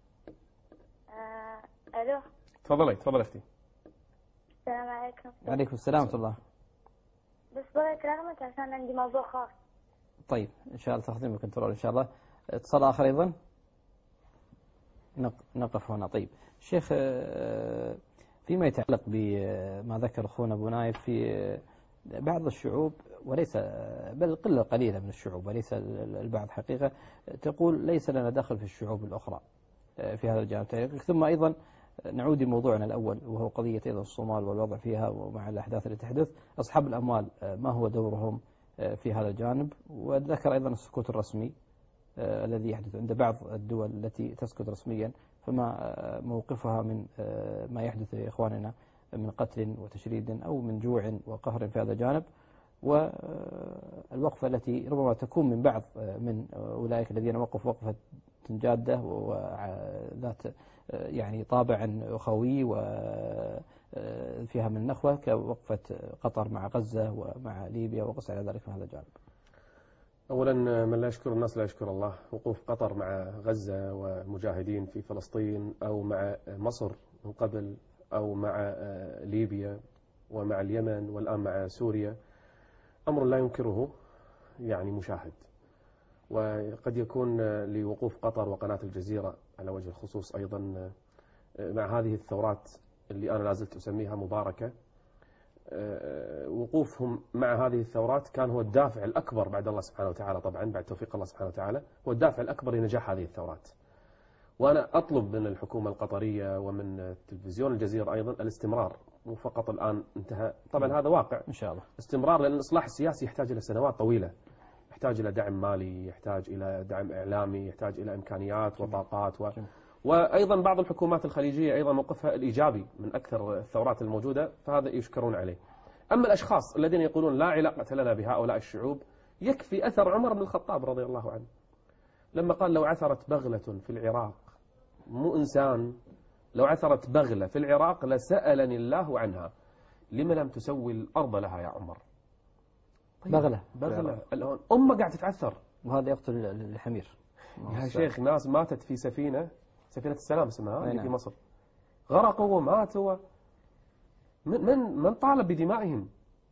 ألو. تفضلي أختي. السلام عليكم. عليكم السلام ورحمة الله. بس بغيت رغمت عشان عندي موضوع خاص. طيب إن شاء الله تاخذين بالكنترول إن شاء الله. اتصال آخر أيضا نقف هنا. طيب الشيخ فيما يتعلق بما ذكر أخونا أبو نايف في بعض الشعوب، وليس بل قلة قليلة من الشعوب وليس البعض حقيقة، تقول ليس لنا دخل في الشعوب الأخرى في هذا الجانب. ثم أيضا نعود لموضوعنا الأول وهو قضية أيضا الصومال والوضع فيها ومع الأحداث التي تحدث. أصحاب الأموال ما هو دورهم في هذا الجانب؟ وذكر أيضا السكوت الرسمي الذي يحدث عند بعض الدول التي تسكت رسميا، فما موقفها من ما يحدث لإخواننا من قتل وتشريد أو من جوع وقهر في هذا الجانب، والوقفة التي ربما تكون من بعض من أولئك الذين وقفة جادة وذات يعني طابع أخوي وفيها من النخوة كوقفة قطر مع غزة ومع ليبيا وقص على ذلك من هذا الجانب. أولا من لا يشكر الناس لا يشكر الله. وقوف قطر مع غزة والمجاهدين في فلسطين أو مع مصر من قبل أو مع ليبيا ومع اليمن والآن مع سوريا أمر لا ينكره يعني مشاهد. وقد يكون لوقوف قطر وقناة الجزيرة على وجه الخصوص أيضا مع هذه الثورات اللي أنا لازلت أسميها مباركة، وقوفهم مع هذه الثورات كان هو الدافع الأكبر بعد الله سبحانه وتعالى، طبعا بعد توفيق الله سبحانه وتعالى هو الدافع الأكبر لنجاح هذه الثورات. وأنا أطلب من الحكومة القطرية ومن تلفزيون الجزيرة أيضا الاستمرار، مو فقط الآن انتهى، طبعا هذا واقع إن شاء الله استمرار، لأن الإصلاح السياسي يحتاج إلى سنوات طويلة، يحتاج إلى دعم مالي، يحتاج إلى دعم إعلامي، يحتاج إلى إمكانيات وطاقات وأيضا بعض الحكومات الخليجية أيضا موقفها الإيجابي من أكثر الثورات الموجودة، فهذا يشكرون عليه. أما الأشخاص الذين يقولون لا علاقة لنا بهؤلاء الشعوب، يكفي أثر عمر بن الخطاب رضي الله عنه لما قال لو عثرت بغلة في العراق مو إنسان لو عثرت بغلة في العراق لسألني الله عنها. لما لم تسوي الأرض لها يا عمر؟ طيب بغلة الآن أمة قاعد تتعثر، وهذا يقتل الحمير. يا شيخ ناس ماتت في سفينة السلام اسمها اللي في مصر، غرقوا وماتوا. من طالب بدمائهم؟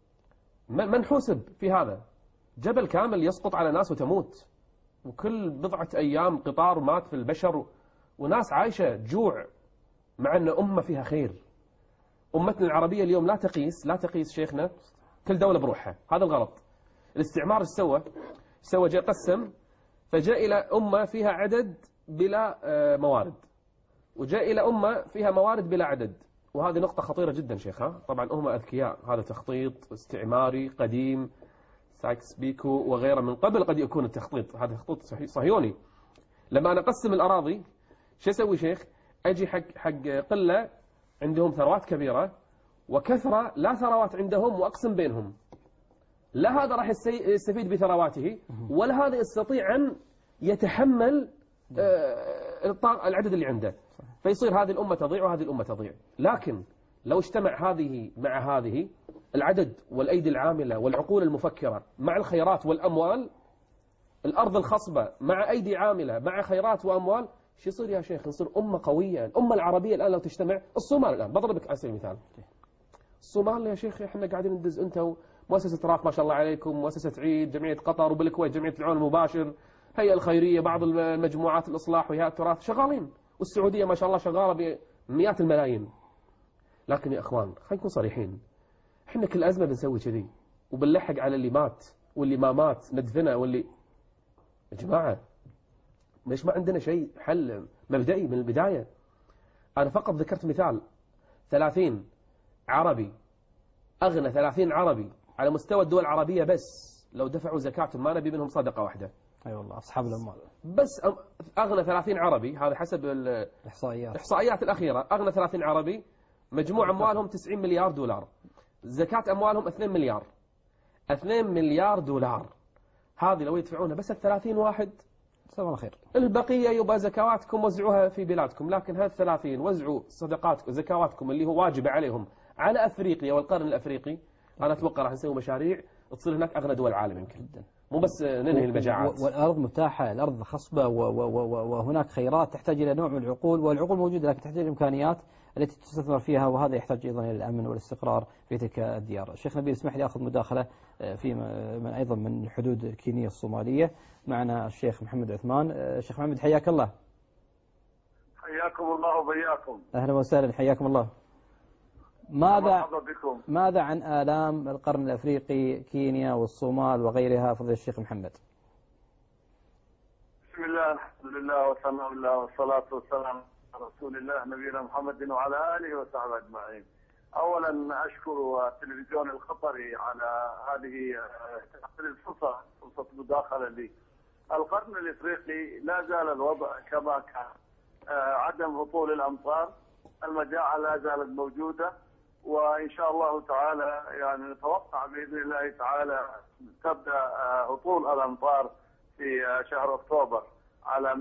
من حوسب في هذا؟ جبل كامل يسقط على ناس وتموت، وكل بضعة أيام قطار مات في البشر، وناس عايشة جوع، مع أن أمة فيها خير. أمتنا العربية اليوم لا تقيس شيخنا كل دولة بروحها، هذا الغلط. الاستعمار ايش سوى جاء قسم، فجاء إلى أمة فيها عدد بلا موارد، وجاء إلى أمة فيها موارد بلا عدد. وهذه نقطة خطيرة جدا شيخ. طبعا هم أذكياء، هذا تخطيط استعماري قديم، سايكس بيكو وغيره من قبل قد يكون التخطيط، هذا تخطيط صهيوني. لما أنا أقسم الأراضي شو أسوي شيخ؟ أجي حق قلة عندهم ثروات كبيرة وكثرة لا ثروات عندهم، وأقسم بينهم. لا هذا راح يستفيد بثرواته، ولا هذا يستطيع أن يتحمل العدد اللي عنده، فيصير هذه الأمة تضيع وهذه الأمة تضيع. لكن لو اجتمع هذه مع هذه، العدد والأيدي العاملة والعقول المفكرة مع الخيرات والأموال، الأرض الخصبة مع أيدي عاملة مع خيرات وأموال، شو يصير يا شيخ؟ نصير أمة قوية. الأمة العربية الآن لو تجتمع، الصومال الآن بضربك على سبيل المثال، الصومال يا شيخ احنا قاعدين ندز أنت ومؤسسة راف ما شاء الله عليكم، مؤسسة عيد، جمعية قطر، وبالكويت جمعية العون المباشر، هيئة الخيرية، بعض المجموعات الإصلاح وهيئات التراث شغالين، والسعودية ما شاء الله شغالة بمئات الملايين. لكن يا أخوان خلينا نكون صريحين، احنا كل أزمة بنسوي كذي وبنلحق على اللي مات واللي ما مات ندفنه، واللي يا جماعة ليش ما عندنا شيء حل مبدئي من البداية؟ أنا فقط ذكرت مثال 30 عربي، أغنى 30 عربي على مستوى الدول العربية، بس لو دفعوا زكاتهم ما نبي منهم صدقة واحدة. أي والله أصحاب الأموال. بس أغنى 30 عربي، هذا حسب الإحصائيات الأخيرة، أغنى 30 عربي مجموع أموالهم 90 مليار دولار، زكاة أموالهم 2 مليار، 2 مليار دولار. هذه لو يدفعونها بس 30 واحد جزاهم الله خير، البقية يبقى زكواتكم وزعوها في بلادكم. لكن هذه 30 وزعوا صدقاتكم زكواتكم اللي هو واجب عليهم على أفريقيا والقرن الأفريقي. أنا أتوقع راح نسوي مشاريع تصير هناك أغنى دول العالم يمكن جدا، مو بس ننهي المجاعات. والأرض متاحة، الأرض خصبة، وهناك خيرات تحتاج إلى نوع من العقول، والعقول موجودة لكن تحتاج الإمكانيات التي تستثمر فيها، وهذا يحتاج أيضا إلى الأمن والاستقرار في تلك الديار. الشيخ نبيل اسمح لي أخذ مداخلة في أيضا من الحدود الكينية الصومالية. معنا الشيخ محمد عثمان. شيخ محمد حياك الله. حياكم الله وبياكم. أهلا وسهلا، حياكم الله. ماذا عن آلام القرن الأفريقي، كينيا والصومال وغيرها، فضيلة الشيخ محمد؟ بسم الله، الحمد لله وثناء الله والصلاة والسلام على رسول الله نبينا محمد وعلى آله وصحبه أجمعين. أولا أشكر التلفزيون القطري على هذه الفرصة، فرصة مداخلة لي. القرن الأفريقي لا زال الوضع كما كان، عدم هطول الأمطار، المجاعة لا زالت موجودة، وإن شاء الله تعالى يعني نتوقع بإذن الله تعالى تبدأ هطول الأمطار في شهر أكتوبر على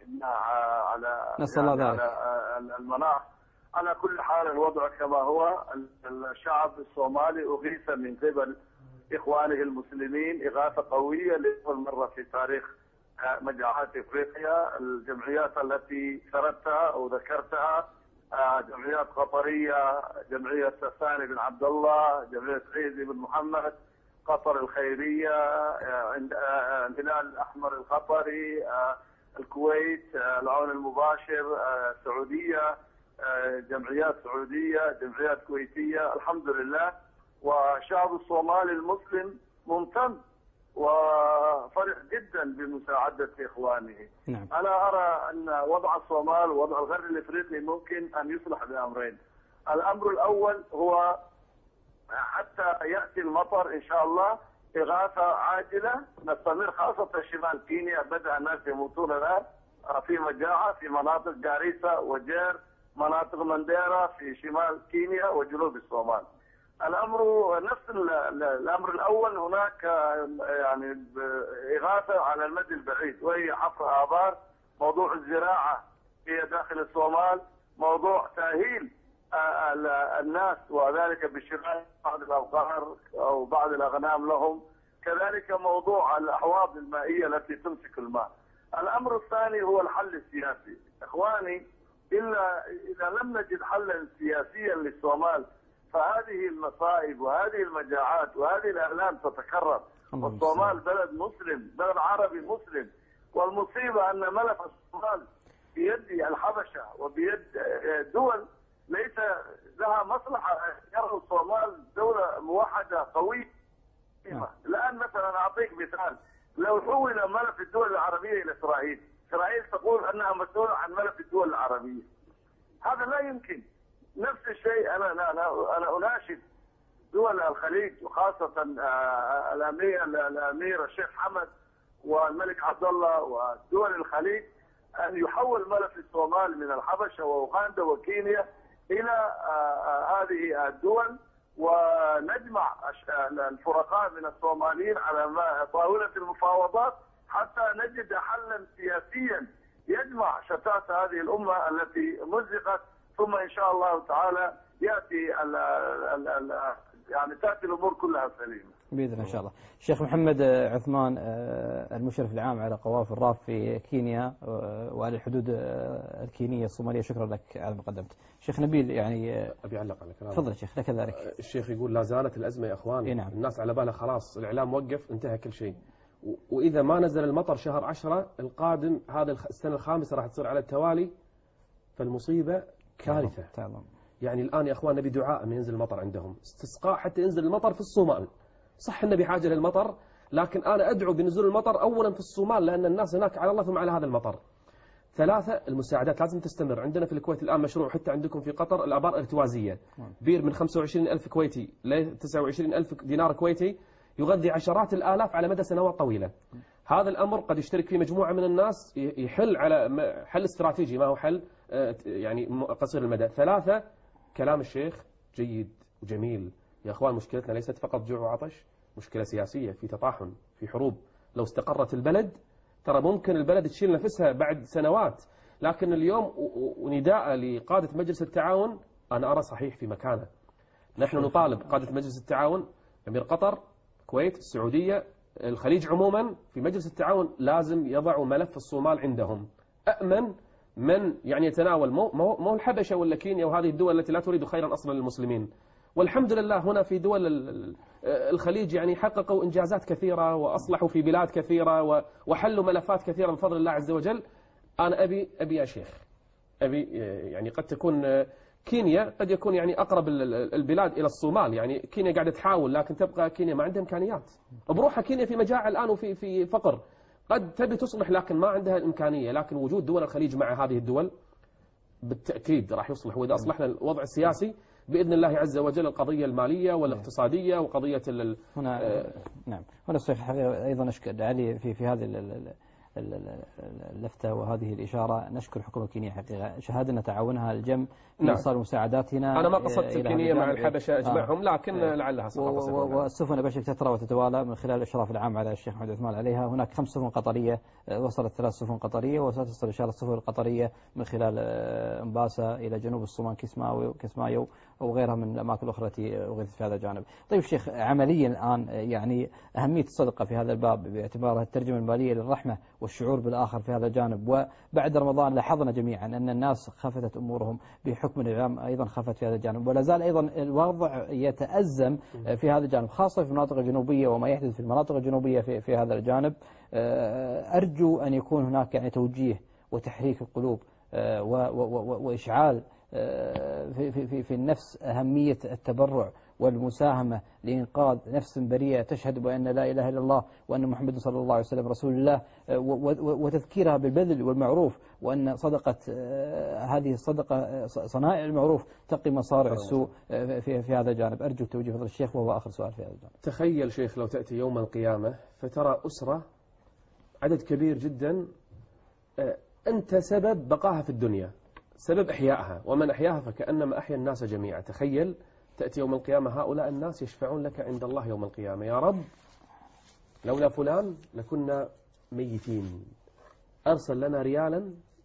المناخ. على كل حال الوضع كما هو. الشعب الصومالي أغيث من قبل إخوانه المسلمين إغاثة قوية لأول مرة في تاريخ مجاعات إفريقيا. الجمعيات التي سردتها أو ذكرتها جمعيات قطرية، جمعية ثاني بن عبد الله، جمعية عيد بن محمد، قطر الخيرية، الهلال الأحمر القطري، الكويت، العون المباشر، السعودية، جمعيات سعودية، جمعيات كويتية، الحمد لله. والشعب الصومالي المسلم ممتن وفرح جدا بمساعدة إخوانه. نعم. أنا أرى أن وضع الصومال ووضع الغرب الإفريقي ممكن أن يصلح بأمرين. الأمر الأول هو حتى يأتي المطر إن شاء الله إغاثة عاجلة نستمر، خاصة شمال كينيا بدأ الناس يموتون الآن في مجاعة في مناطق جاريسا وجير، مناطق منديرا في شمال كينيا وجنوب الصومال. نفس الأمر الأول، هناك يعني إغاثة على المدى البعيد وهي حفر آبار. موضوع الزراعة هي داخل الصومال موضوع تأهيل الناس، وذلك بشراء بعض الأبقار أو بعض الأغنام لهم، كذلك موضوع الأحواض المائية التي تمسك الماء. الأمر الثاني هو الحل السياسي. إخواني، إذا لم نجد حلا سياسيا للصومال فهذه المصائب وهذه المجاعات وهذه الآلام تتكرر. والصومال بلد مسلم، بلد عربي مسلم، والمصيبة أن ملف الصومال بيد الحبشة وبيد دول ليس لها مصلحة يرى الصومال دولة موحدة قوية. الآن مثلا أعطيك مثال، لو حول ملف الدول العربية إلى إسرائيل، إسرائيل تقول أنها مسؤولة عن ملف الدول العربية. هذا لا يمكن. نفس الشيء أنا أناشد دول الخليج وخاصة الأمير الشيخ حمد والملك عبد الله ودول الخليج أن يحول ملف الصومال من الحبشة وأوغندا وكينيا إلى هذه الدول، ونجمع الفرقاء من الصوماليين على طاولة المفاوضات حتى نجد حلا سياسيا يجمع شتات هذه الأمة التي مزقت، ثم إن شاء الله تعالى يأتي يعني تأتي الأمور كلها سليمة بإذن الله إن شاء الله. الشيخ محمد عثمان المشرف العام على قوافل الراف في كينيا وعلى الحدود الكينية الصومالية، شكرا لك على ما قدمت. شيخ نبيل، يعني أبي أعلق على كلامه. تفضل شيخ. لك ذلك. الشيخ يقول لا زالت الأزمة يا أخوان. نعم. الناس على بالها خلاص الإعلام وقف انتهى كل شيء، وإذا ما نزل المطر شهر 10 القادم هذا السنة الخامسة راح تصير على التوالي، فالمصيبة كارثة. يعني الآن يا أخوان نبي دعاء من ينزل المطر عندهم، استسقاء حتى ينزل المطر في الصومال. صح إن بحاجة للمطر، لكن أنا أدعو بنزول المطر أولا في الصومال، لأن الناس هناك على الله ثم على هذا المطر. 3 المساعدات لازم تستمر. عندنا في الكويت الآن مشروع، حتى عندكم في قطر، الآبار الارتوازية، بير من 25,000 كويتي ل 29,000 دينار كويتي يغذي عشرات الآلاف على مدى سنوات طويلة. هذا الأمر قد يشترك فيه مجموعة من الناس، يحل على حل استراتيجي، ما هو حل يعني قصير المدى. 3 كلام الشيخ جيد وجميل يا أخوان، مشكلتنا ليست فقط جوع وعطش، مشكلة سياسية، في تطاحن، في حروب. لو استقرت البلد ترى ممكن البلد تشيل نفسها بعد سنوات، لكن اليوم ونداء لقادة مجلس التعاون أنا أرى صحيح في مكانه. نحن نطالب قادة مجلس التعاون، أمير قطر، الكويت، السعودية، الخليج عموما، في مجلس التعاون لازم يضعوا ملف الصومال عندهم أأمن من يعني يتناول مو الحبشة ولا كينيا وهذه الدول التي لا تريد خيرا أصلا للمسلمين. والحمد لله هنا في دول الخليج يعني حققوا إنجازات كثيرة وأصلحوا في بلاد كثيرة وحلوا ملفات كثيرة بفضل الله عز وجل. أنا أبي يا شيخ، أبي يعني قد تكون كينيا قد يكون يعني أقرب البلاد إلى الصومال، يعني كينيا قاعدة تحاول لكن تبقى كينيا ما عندها إمكانيات. بروحها كينيا في مجاعة الآن وفي فقر، قد تبي تصلح لكن ما عندها الإمكانية. لكن وجود دول الخليج مع هذه الدول بالتأكيد راح يصلح، وإذا أصلحنا الوضع السياسي بإذن الله عز وجل القضية المالية والاقتصادية وقضية هنا نعم. هنا الشيخ أيضا أشكر علي في هذه اللفتة وهذه الإشارة. نشكر الحكومة الكينية حقيقة، شهادنا تعاونها الجم في إيصال مساعداتنا. أنا ما قصدت الكينية مع الحبشة أجمعهم، لكن لعلها والسفن بشر تترى وتتوالى من خلال الإشراف العام على الشيخ محمد عثمان عليها. هناك 5 سفن قطرية، وصلت 3 سفن قطرية، وستصل إن شاء الله السفن القطرية من خلال أمباسا إلى جنوب الصومال، كسمايو وغيرها من الأماكن الأخرى التي أغيثت في هذا الجانب. طيب الشيخ، عمليا الآن يعني أهمية الصدقة في هذا الباب باعتبارها الترجمة المالية للرحمة والشعور بالآخر في هذا الجانب. وبعد رمضان لاحظنا جميعا أن الناس خفتت أمورهم بحكم الإعلام، أيضا خفت في هذا الجانب، ولا زال أيضا الوضع يتأزم في هذا الجانب، خاصة في المناطق الجنوبية وما يحدث في المناطق الجنوبية في هذا الجانب. أرجو أن يكون هناك يعني توجيه وتحريك القلوب وإشعال في النفس أهمية التبرع والمساهمة لإنقاذ نفس بريئة تشهد بأن لا إله إلا الله وأن محمد صلى الله عليه وسلم رسول الله، وتذكيرها بالبذل والمعروف، وأن صدقة هذه الصدقة صنائع المعروف تقي مصارع السوء في هذا الجانب. أرجو توجيه فضل الشيخ، وهو آخر سؤال في هذا الجانب. تخيل شيخ لو تأتي يوم القيامة فترى أسرة عدد كبير جدا أنت سبب بقاها في الدنيا، سبب إحيائها، ومن أحياها فكأنما أحيا الناس جميعا. تخيل تأتي يوم القيامة هؤلاء الناس يشفعون لك عند الله يوم القيامة: يا رب لولا فلان لكنا ميتين، أرسل لنا ريالا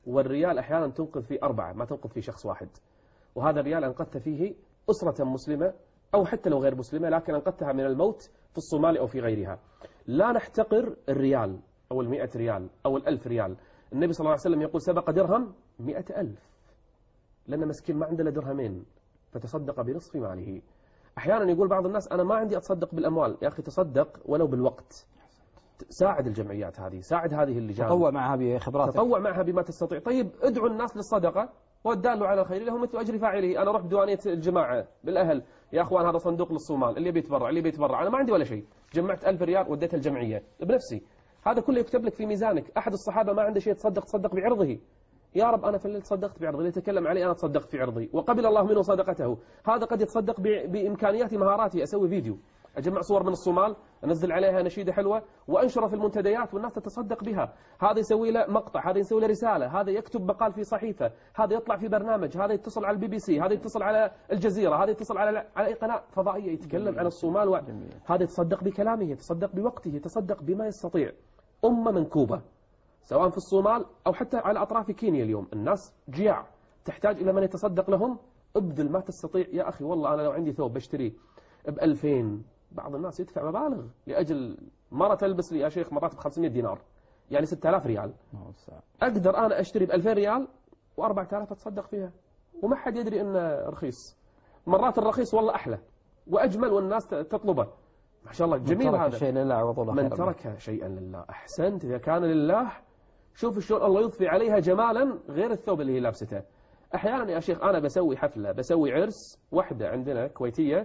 والريال أحيانا تنقذ فيه 4 ما تنقذ فيه شخص واحد، وهذا الريال أنقذت فيه أسرة مسلمة أو حتى لو غير مسلمة، لكن أنقذتها من الموت في الصومال أو في غيرها. لا نحتقر الريال أو 100 ريال أو 1000 ريال. النبي صلى الله عليه وسلم يقول سبق درهم 100,000، لأن مسكين ما عنده درهمين فتصدق بنصف ماله. أحيانا يقول بعض الناس أنا ما عندي أتصدق بالأموال. يا أخي تصدق ولو بالوقت، ساعد الجمعيات هذه، ساعد هذه اللجان، تطوع معها بخبراتك، تطوع معها بما تستطيع. طيب ادعو الناس للصدقة، والدال على الخير له مثل أجر فاعله. أنا أروح بديوانية الجماعة بالأهل، يا أخوان هذا صندوق للصومال، اللي بيتبرع اللي بيتبرع، أنا ما عندي ولا شيء، جمعت 1000 ريال وديتها الجمعية بنفسي، هذا كله يكتب لك في ميزانك. أحد الصحابة ما عنده شيء تصدق بعرضه، يا رب أنا في الليل تصدقت بعرضي، اللي يتكلم علي أنا تصدقت في عرضي وقبل الله منه صدقته. هذا قد يتصدق بإمكانياتي مهاراتي، أسوي فيديو، أجمع صور من الصومال، أنزل عليها نشيدة حلوة وأنشرها في المنتديات والناس تتصدق بها. هذا يسوي له مقطع، هذا يسوي له رسالة، هذا يكتب مقال في صحيفة، هذا يطلع في برنامج، هذا يتصل على BBC، هذا يتصل على الجزيرة، هذا يتصل على أي قناة فضائية يتكلم عن الصومال هذا يتصدق بكلامه، يتصدق بوقته، يتصدق بما يستطيع. أمة منكوبة سواء في الصومال أو حتى على أطراف كينيا اليوم، الناس جياع تحتاج إلى من يتصدق لهم. ابذل ما تستطيع. يا أخي والله أنا لو عندي ثوب بشتريه ب2000، بعض الناس يدفع مبالغ لأجل مرة تلبس لي يا شيخ مرات ب500 دينار، يعني 6000 ريال. أقدر أنا أشتري ب2000 ريال و4000 أتصدق فيها وما حد يدري إنه رخيص. مرات الرخيص والله أحلى وأجمل والناس تطلبه. ما شاء الله جميل هذا. شيء لله من ترك شيئا لله. أحسنت. إذا كان لله شوف شلون الله يضفي عليها جمالا غير الثوب اللي هي لابسته. أحيانا يا شيخ أنا بسوي حفلة، بسوي عرس، واحدة عندنا كويتية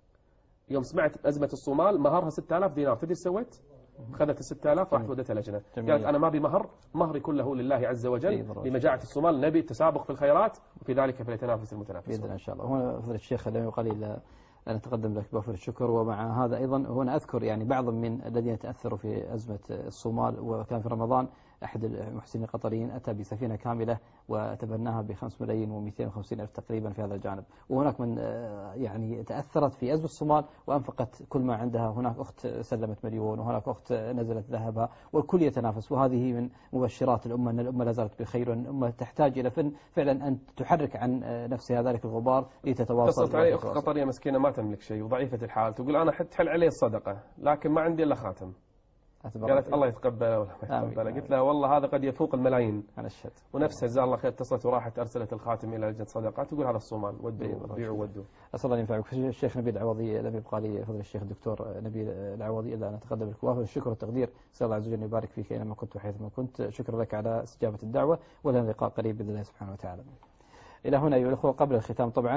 يوم سمعت أزمة الصومال مهرها 6000 دينار، تدري سويت؟ خذت 6000 راحت ودتها لجنة، قالت أنا ما بمهر، مهري كله لله عز وجل بمجاعة الصومال، نبي تسابق في الخيرات وفي ذلك فليتنافس المتنافسون. بإذن إن شاء الله. هنا فضيلة الشيخ لم يقال إلا أن أتقدم لك بوفر الشكر. ومع هذا أيضا هنا أذكر يعني بعض من الذين تأثروا في أزمة الصومال، وكان في رمضان أحد المحسنين القطريين أتى بسفينة كاملة وتبناها ب5,250,000 تقريبا في هذا الجانب. وهناك من يعني تأثرت في أزمة الصومال وأنفقت كل ما عندها. هناك أخت سلمت 1,000,000 وهناك أخت نزلت ذهبها، والكل يتنافس. وهذه من مبشرات الأمة أن الأمة لا زالت بخير، وأن الأمة تحتاج إلى فعلا أن تحرك عن نفسها ذلك الغبار لتتواصل. اتصلت علي أخت قطرية مسكينة ما تملك شيء وضعيفة الحال، تقول أنا تحل علي الصدقة لكن ما عندي إلا خاتم. قالت الله يتقبله ولا ما يتقبله. قلت لها والله هذا قد يفوق الملايين. ونفسها جزاها الله خير اتصلت وراحت أرسلت الخاتم إلى لجنة صدقات، تقول هذا الصومال ودوا بيعوا ودوا. أسأل الله ينفعك. الشيخ نبيل العوضي، لم يبقى لي فضل الشيخ الدكتور نبيل العوضي إلا أن أتقدم لك وافر الشكر والتقدير. أسأل الله عز وجل أن يبارك فيك أينما كنت وحيثما كنت. شكرا لك على استجابة الدعوة، ولنا لقاء قريب بإذن الله سبحانه وتعالى. إلى هنا أيها الأخوة قبل الختام طبعا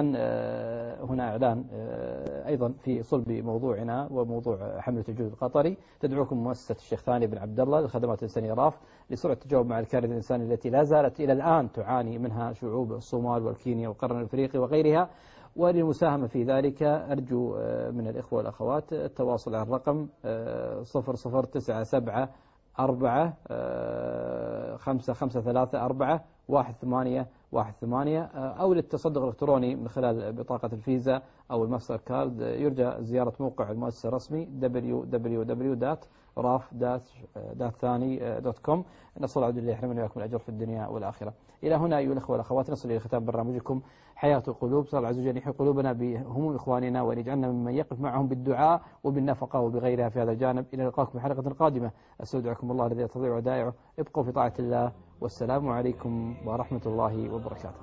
هنا إعلان أيضا في صلب موضوعنا وموضوع حملة الجهود القطري. تدعوكم مؤسسة الشيخ ثاني بن عبد الله للخدمات الإنسانية راف لسرعة التجاوب مع الكارثة الإنسانية التي لا زالت إلى الآن تعاني منها شعوب الصومال والكينيا والقرن الأفريقي وغيرها. وللمساهمة في ذلك أرجو من الإخوة والأخوات التواصل على الرقم 004-553-4-1818 أو للتصدق الإلكتروني من خلال بطاقة الفيزا أو الماستر كارد. يرجى زيارة موقع المؤسسة الرسمي www.raf-thani.com. نسأل الله عز وجل يحرمنا وإياكم الأجر في الدنيا والآخرة. إلى هنا أيها الأخوة والأخوات نصل إلى ختام برنامجكم حياة القلوب. صلى الله عز وجل أن يحيي قلوبنا بهموم إخواننا وأن يجعلنا ممن يقف معهم بالدعاء وبالنفقة وبغيرها في هذا الجانب. إلى لقاءكم في حلقة قادمة. أستودعكم الله الذي لا تضيع ودائعه. ابقوا في طاعة الله، والسلام عليكم ورحمة الله وبركاته.